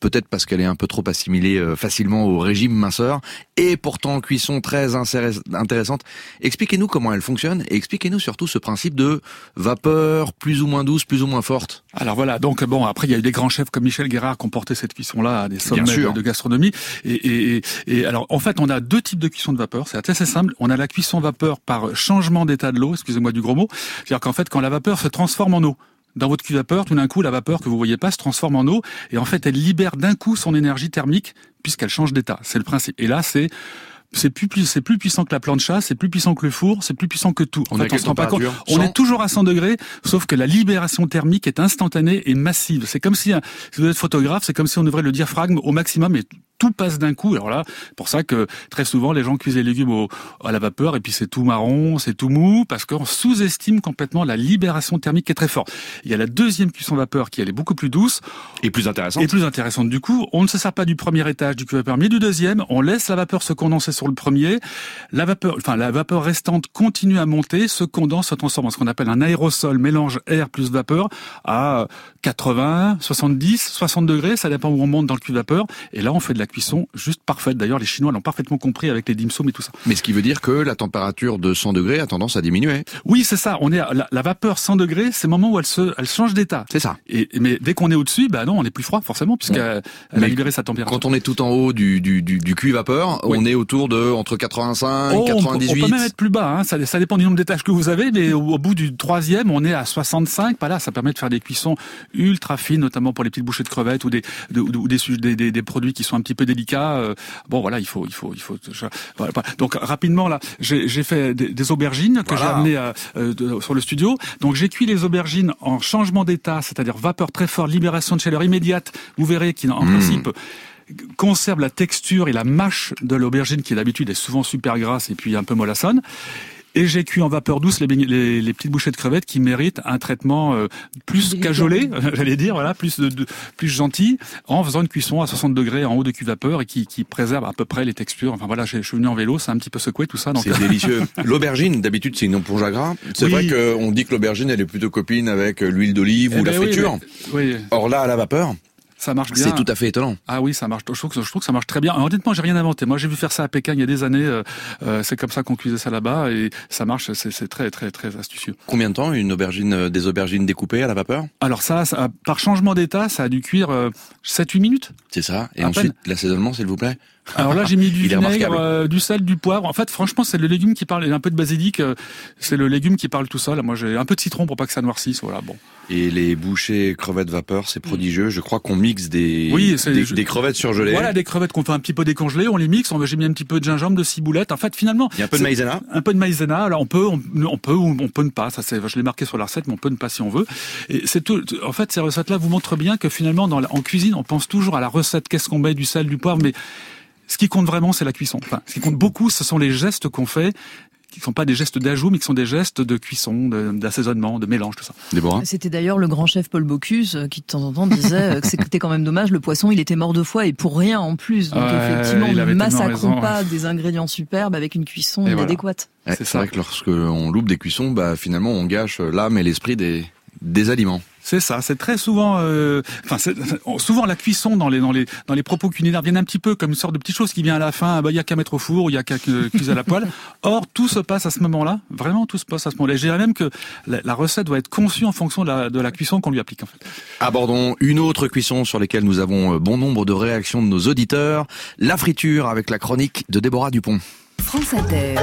peut-être parce qu'elle est un peu trop assimilée euh, facilement au régime minceur, et pourtant cuisson très intéressante. Expliquez-nous comment elle fonctionne, et expliquez-nous surtout ce principe de vapeur plus ou moins douce, plus ou moins forte. Alors voilà, donc bon, après il y a eu des grands chefs comme Michel Guérard qui ont porté cette cuisson-là à des sommets de, de gastronomie. Et, et, et alors en fait, on a deux types de cuisson de vapeur, c'est assez simple. On a la cuisson vapeur par changement d'état de l'eau, excusez-moi du gros mot. C'est-à-dire qu'en fait, quand la vapeur se transforme en eau, dans votre cuve vapeur, tout d'un coup, la vapeur que vous voyez pas se transforme en eau, et en fait, elle libère d'un coup son énergie thermique, puisqu'elle change d'état. C'est le principe. Et là, c'est c'est plus, plus c'est plus puissant que la plancha, c'est plus puissant que le four, c'est plus puissant que tout. En on fait, on se rend pas compte. On est toujours à cent degrés, sauf que la libération thermique est instantanée et massive. C'est comme si, si vous êtes photographe, c'est comme si on ouvrait le diaphragme au maximum et tout passe d'un coup. Alors là, pour ça que très souvent les gens cuisent les légumes au, à la vapeur et puis c'est tout marron, c'est tout mou, parce qu'on sous-estime complètement la libération thermique qui est très forte. Il y a la deuxième cuisson vapeur qui elle est beaucoup plus douce et plus intéressante. Et plus intéressante du coup. On ne se sert pas du premier étage du cuve vapeur, mais du deuxième. On laisse la vapeur se condenser sur le premier. La vapeur, enfin la vapeur restante continue à monter, se condense, se transforme en ce qu'on appelle un aérosol, mélange air plus vapeur à quatre-vingts, soixante-dix, soixante degrés. Ça dépend où on monte dans le cuve vapeur. Et là, on fait de la cuisson juste parfaite. D'ailleurs, les Chinois l'ont parfaitement compris avec les dim sum et tout ça. Mais ce qui veut dire que la température de cent degrés a tendance à diminuer. Oui, c'est ça. On est à la, la vapeur cent degrés, c'est le moment où elle se, elle change d'état. C'est ça. Et, mais dès qu'on est au-dessus, bah non, on est plus froid, forcément, puisqu'elle elle a libéré sa température. Quand on est tout en haut du, du, du, du cuve vapeur, oui. On est autour de, entre quatre-vingt-cinq, oh, quatre-vingt-dix-huit. On peut, on peut même être plus bas, hein. Ça, ça dépend du nombre d'étages que vous avez, mais au, au bout du troisième, on est à soixante-cinq. Pas là, ça permet de faire des cuissons ultra fines, notamment pour les petites bouchées de crevettes ou des, de, ou des, des, des, des produits qui sont un petit peu délicats. Euh, bon, voilà, il faut, il faut, il faut. Je, voilà. Donc rapidement là, j'ai, j'ai fait des, des aubergines que voilà. j'ai amenées à, euh, de, sur le studio. Donc j'ai cuit les aubergines en changement d'état, c'est-à-dire vapeur très fort, libération de chaleur immédiate. Vous verrez qu'il en mmh. principe conserve la texture et la mâche de l'aubergine qui d'habitude est souvent super grasse et puis un peu mollassonne. Et j'ai cuit en vapeur douce les, les, les petites bouchées de crevettes qui méritent un traitement euh, plus cajolé, j'allais dire, voilà, plus de, de, plus gentil, en faisant une cuisson à soixante degrés en haut de cuve vapeur et qui, qui préserve à peu près les textures. Enfin voilà, je suis venu en vélo, c'est un petit peu secoué tout ça. Donc... C'est délicieux. L'aubergine, d'habitude, c'est une éponge à gras. C'est oui. vrai qu'on dit que l'aubergine, elle est plutôt copine avec l'huile d'olive eh ou ben la friture. Oui, mais... oui. Or là, à la vapeur. Ça marche bien. C'est tout à fait étonnant. Ah oui, ça marche. Je trouve que, je trouve que ça marche très bien. Honnêtement, j'ai rien inventé. Moi, j'ai vu faire ça à Pékin il y a des années. Euh, c'est comme ça qu'on cuisait ça là-bas et ça marche. C'est, c'est très, très, très astucieux. Combien de temps une aubergine, des aubergines découpées à la vapeur? Alors ça, ça, par changement d'état, ça a dû cuire euh, sept huit minutes. C'est ça. Et à ensuite, peine. L'assaisonnement, s'il vous plaît. Alors là, j'ai mis du vinaigre, euh, du sel, du poivre. En fait, franchement, c'est le légume qui parle. Et un peu de basilic, euh, c'est le légume qui parle tout seul. Moi, j'ai un peu de citron pour pas que ça noircisse. Voilà, bon. Et les bouchées crevettes vapeur, c'est prodigieux. Je crois qu'on mixe des, oui, des, des crevettes surgelées. Voilà, des crevettes qu'on fait un petit peu décongeler, on les mixe. On j'ai mis un petit peu de gingembre, de ciboulette. En fait, finalement, il y a un peu de maïzena. Un peu de maïzena. Alors on peut, on, on peut ou on peut ne pas. Ça, c'est, je l'ai marqué sur la recette, mais on peut ne pas si on veut. Et c'est tout. En fait, ces recettes-là vous montrent bien que finalement, dans la, en cuisine, on pense toujours à la recette. Qu'est-ce qu'on met, du sel, du poivre, mais ce qui compte vraiment, c'est la cuisson. Enfin, ce qui compte beaucoup, ce sont les gestes qu'on fait, qui ne sont pas des gestes d'ajout, mais qui sont des gestes de cuisson, de, d'assaisonnement, de mélange, tout ça. Déborah ? C'était d'ailleurs le grand chef Paul Bocuse qui, de temps en temps, disait que c'était quand même dommage, le poisson, il était mort deux fois et pour rien en plus. Donc, ouais, effectivement, ne massacrons raison, pas ouais. des ingrédients superbes avec une cuisson et inadéquate. Voilà. Ouais, c'est, c'est vrai que lorsque on loupe des cuissons, bah, finalement, on gâche l'âme et l'esprit des, des aliments. C'est ça, c'est très souvent, euh, enfin, c'est, souvent la cuisson dans les dans les dans les propos culinaires vient un petit peu comme une sorte de petite chose qui vient à la fin. Bah, il y a qu'à mettre au four, il y a qu'à cuire à la poêle. Or, tout se passe à ce moment-là. Vraiment, tout se passe à ce moment-là. Et je dirais même que la, la recette doit être conçue en fonction de la de la cuisson qu'on lui applique. En fait. Abordons une autre cuisson sur laquelle nous avons bon nombre de réactions de nos auditeurs. La friture avec la chronique de Déborah Dupont. France Inter.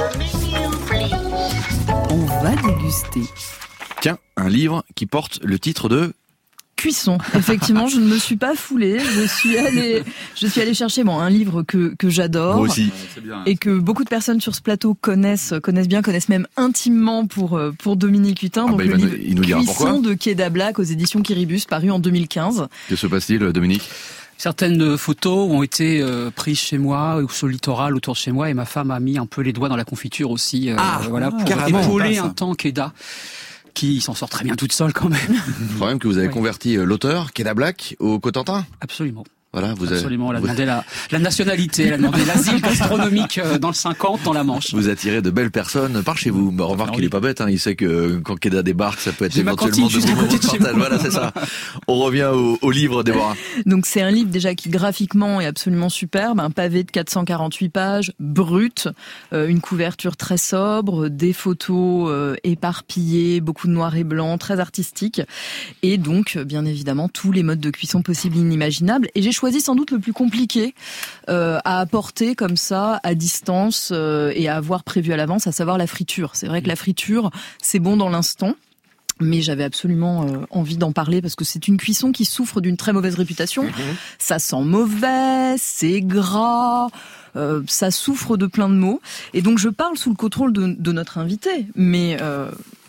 On va déguster. Tiens, un livre qui porte le titre de Cuisson. Effectivement, je ne me suis pas foulée. Je suis allée, je suis allée chercher bon un livre que que j'adore. Moi aussi. Et que beaucoup de personnes sur ce plateau connaissent connaissent bien, connaissent même intimement pour pour Dominique Hutin. Ah donc bah, le il livre il nous dira Cuisson pourquoi. de Quai d'Ablac aux éditions Kiribus, paru en deux mille quinze. Que se passe-t-il, Dominique ? Certaines photos ont été euh, prises chez moi ou sur le littoral autour de chez moi et ma femme a mis un peu les doigts dans la confiture aussi. Euh, ah, voilà pour épauler un temps Queda. Qui s'en sort très bien toute seule quand même. Le problème que vous avez converti l'auteur, Quai d'Ablac, au Cotentin ? Absolument. Voilà, vous Absolument, avez, elle a vous... demandé la, la nationalité, elle a demandé l'asile gastronomique dans le cinquante, dans la Manche. Vous attirez de belles personnes par chez vous. Bah, remarque, ah, oui. il est pas bête, hein. Il sait que quand Keda débarque, ça peut être J'ai éventuellement de bons moments de partage. Voilà, c'est ça. On revient au, au livre, Déborah. Donc c'est un livre déjà qui graphiquement est absolument superbe, un pavé de quatre cent quarante-huit pages, brut, euh, une couverture très sobre, des photos euh, éparpillées, beaucoup de noir et blanc, très artistique, et donc bien évidemment tous les modes de cuisson possibles et inimaginables. Et j'ai choisi sans doute le plus compliqué euh, à apporter comme ça à distance euh, et à avoir prévu à l'avance, à savoir la friture. C'est vrai que la friture, c'est bon dans l'instant. Mais j'avais absolument euh, envie d'en parler parce que c'est une cuisson qui souffre d'une très mauvaise réputation. Mmh. Ça sent mauvais, c'est gras, euh, ça souffre de plein de maux. Et donc je parle sous le contrôle de, de notre invité, mais euh,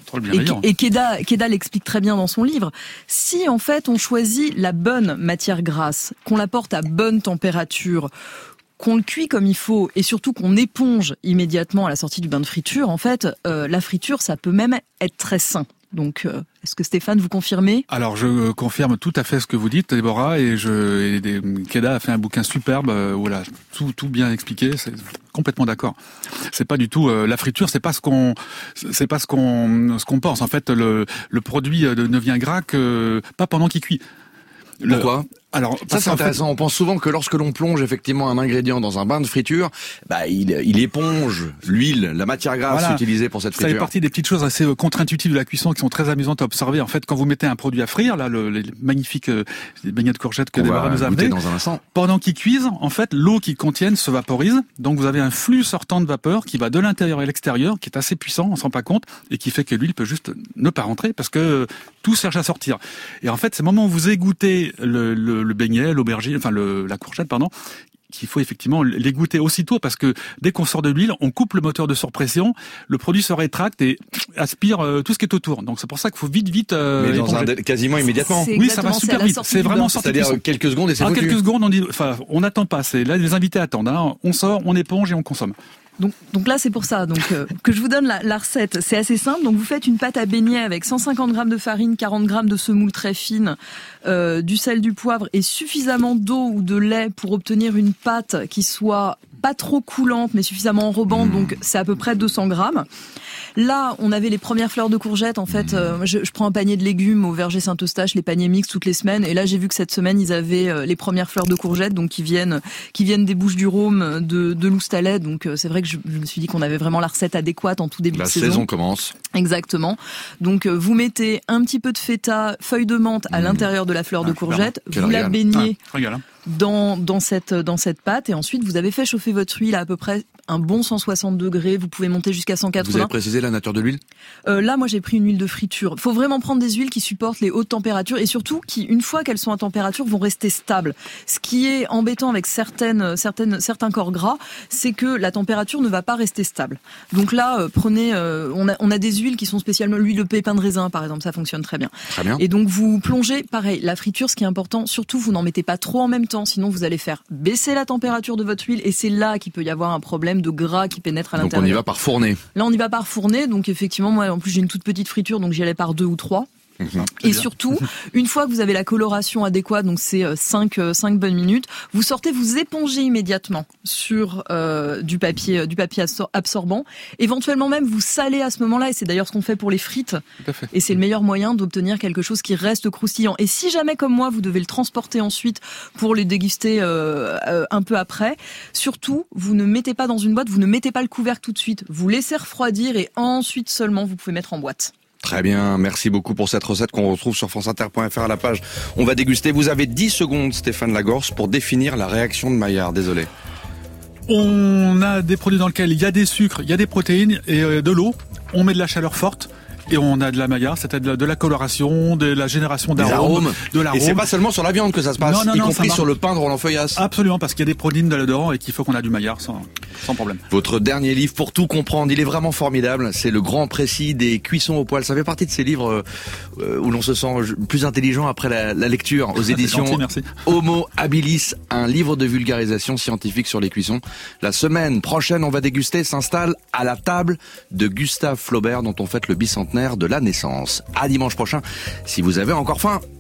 et, et Keda, Keda l'explique très bien dans son livre. Si en fait on choisit la bonne matière grasse, qu'on la porte à bonne température, qu'on le cuit comme il faut et surtout qu'on éponge immédiatement à la sortie du bain de friture, en fait, euh, la friture, ça peut même être très sain. Donc, euh, est-ce que Stéphane, vous confirmez ? Alors, je confirme tout à fait ce que vous dites, Déborah, et je, et Keda a fait un bouquin superbe, euh, où elle a tout, tout bien expliqué. C'est complètement d'accord. C'est pas du tout euh, la friture, c'est pas ce qu'on, c'est pas ce qu'on, ce qu'on pense. En fait, le, le produit ne vient gras que pas pendant qu'il cuit. Le, Pourquoi ? Alors, ça c'est intéressant. Fait... On pense souvent que lorsque l'on plonge effectivement un ingrédient dans un bain de friture, bah il, il éponge l'huile, la matière grasse voilà. utilisée pour cette friture. Ça fait partie des petites choses assez contre-intuitives de la cuisson qui sont très amusantes à observer. En fait, quand vous mettez un produit à frire, là, le, les magnifiques euh, les beignets de courgettes que Déborah nous a amenés, dans un instant. Pendant qu'ils cuisent, en fait, l'eau qu'ils contiennent se vaporise. Donc, vous avez un flux sortant de vapeur qui va de l'intérieur à l'extérieur, qui est assez puissant, on s'en rend pas compte, et qui fait que l'huile peut juste ne pas rentrer parce que tout cherche à sortir. Et en fait, c'est le moment où vous égouttez le, le, le beignet, l'aubergine, enfin le, la courgette, pardon, qu'il faut effectivement l'égoutter aussitôt parce que dès qu'on sort de l'huile, on coupe le moteur de surpression, le produit se rétracte et aspire euh, tout ce qui est autour. Donc c'est pour ça qu'il faut vite, vite. Euh, Mais dans un dé- quasiment immédiatement. Oui, ça va super vite. C'est vraiment sorti. C'est-à-dire quelques secondes et c'est foutu. En quelques secondes, on dit, enfin, on n'attend pas. C'est là les invités attendent. Hein. On sort, on éponge et on consomme. Donc, donc là, c'est pour ça donc euh, que je vous donne la, la recette. C'est assez simple. Donc, vous faites une pâte à beignets avec cent cinquante grammes de farine, quarante grammes de semoule très fine, euh, du sel, du poivre et suffisamment d'eau ou de lait pour obtenir une pâte qui soit pas trop coulante, mais suffisamment enrobante. Mmh. Donc, c'est à peu près deux cents grammes. Là, on avait les premières fleurs de courgettes. En fait, euh, je, je prends un panier de légumes au verger Saint-Eustache, les paniers mixtes toutes les semaines. Et là, j'ai vu que cette semaine, ils avaient euh, les premières fleurs de courgettes, donc qui viennent, qui viennent des Bouches-du-Rhôme, de, de Loustalais. Donc, euh, c'est vrai que je, je me suis dit qu'on avait vraiment la recette adéquate en tout début la de saison. La saison commence. Exactement. Donc, euh, vous mettez un petit peu de feta, feuille de menthe à mmh. l'intérieur de la fleur ah, de courgette. Vous la baignez. Ah, regarde, hein. Dans, dans cette, dans cette pâte et ensuite vous avez fait chauffer votre huile à à peu près un bon cent soixante degrés, vous pouvez monter jusqu'à cent quatre-vingts. Vous avez précisé la nature de l'huile ? euh, Là, moi j'ai pris une huile de friture. Il faut vraiment prendre des huiles qui supportent les hautes températures et surtout qui, une fois qu'elles sont à température, vont rester stables. Ce qui est embêtant avec certaines, certaines, certains corps gras, c'est que la température ne va pas rester stable. Donc là, euh, prenez, euh, on, a, on a des huiles qui sont spécialement l'huile de pépin de raisin par exemple, ça fonctionne très bien. Très bien. Et donc vous plongez, pareil, la friture, ce qui est important, surtout vous n'en mettez pas trop en même temps, sinon vous allez faire baisser la température de votre huile et c'est là qu'il peut y avoir un problème de gras qui pénètre à l'intérieur. Donc on y va par fourner. Là on y va par fourner, donc effectivement moi en plus j'ai une toute petite friture donc j'y allais par deux ou trois. Mmh, et bien. Surtout, une fois que vous avez la coloration adéquate, donc c'est cinq bonnes minutes, vous sortez, vous épongez immédiatement sur euh, du papier, du papier absorbant. Éventuellement même, vous salez à ce moment-là, et c'est d'ailleurs ce qu'on fait pour les frites. Et c'est le meilleur moyen d'obtenir quelque chose qui reste croustillant. Et si jamais, comme moi, vous devez le transporter ensuite pour les déguster euh, euh, un peu après, surtout, vous ne mettez pas dans une boîte, vous ne mettez pas le couvercle tout de suite. Vous laissez refroidir et ensuite seulement vous pouvez mettre en boîte. Très bien, merci beaucoup pour cette recette qu'on retrouve sur franceinter point f r à la page. On va déguster. Vous avez dix secondes, Stéphane Lagorce, pour définir la réaction de Maillard. Désolé. On a des produits dans lesquels il y a des sucres, il y a des protéines et de l'eau. On met de la chaleur forte. Et on a de la Maillard, c'est-à-dire de la coloration, de la génération d'arômes, de l'arôme. Et c'est pas seulement sur la viande que ça se passe, non, non, y non, compris sur le pain de Roland Feuillasse. Absolument, parce qu'il y a des protéines dedans et qu'il faut qu'on a du Maillard sans, sans problème. Votre dernier livre, Pour tout comprendre, il est vraiment formidable. C'est le grand précis des cuissons au poil. Ça fait partie de ces livres euh, où l'on se sent plus intelligent après la, la lecture aux éditions gentil, merci. Homo Habilis, un livre de vulgarisation scientifique sur les cuissons. La semaine prochaine, on va déguster, s'installe à la table de Gustave Flaubert, dont on fête le bicentenaire de la naissance. À dimanche prochain, si vous avez encore faim.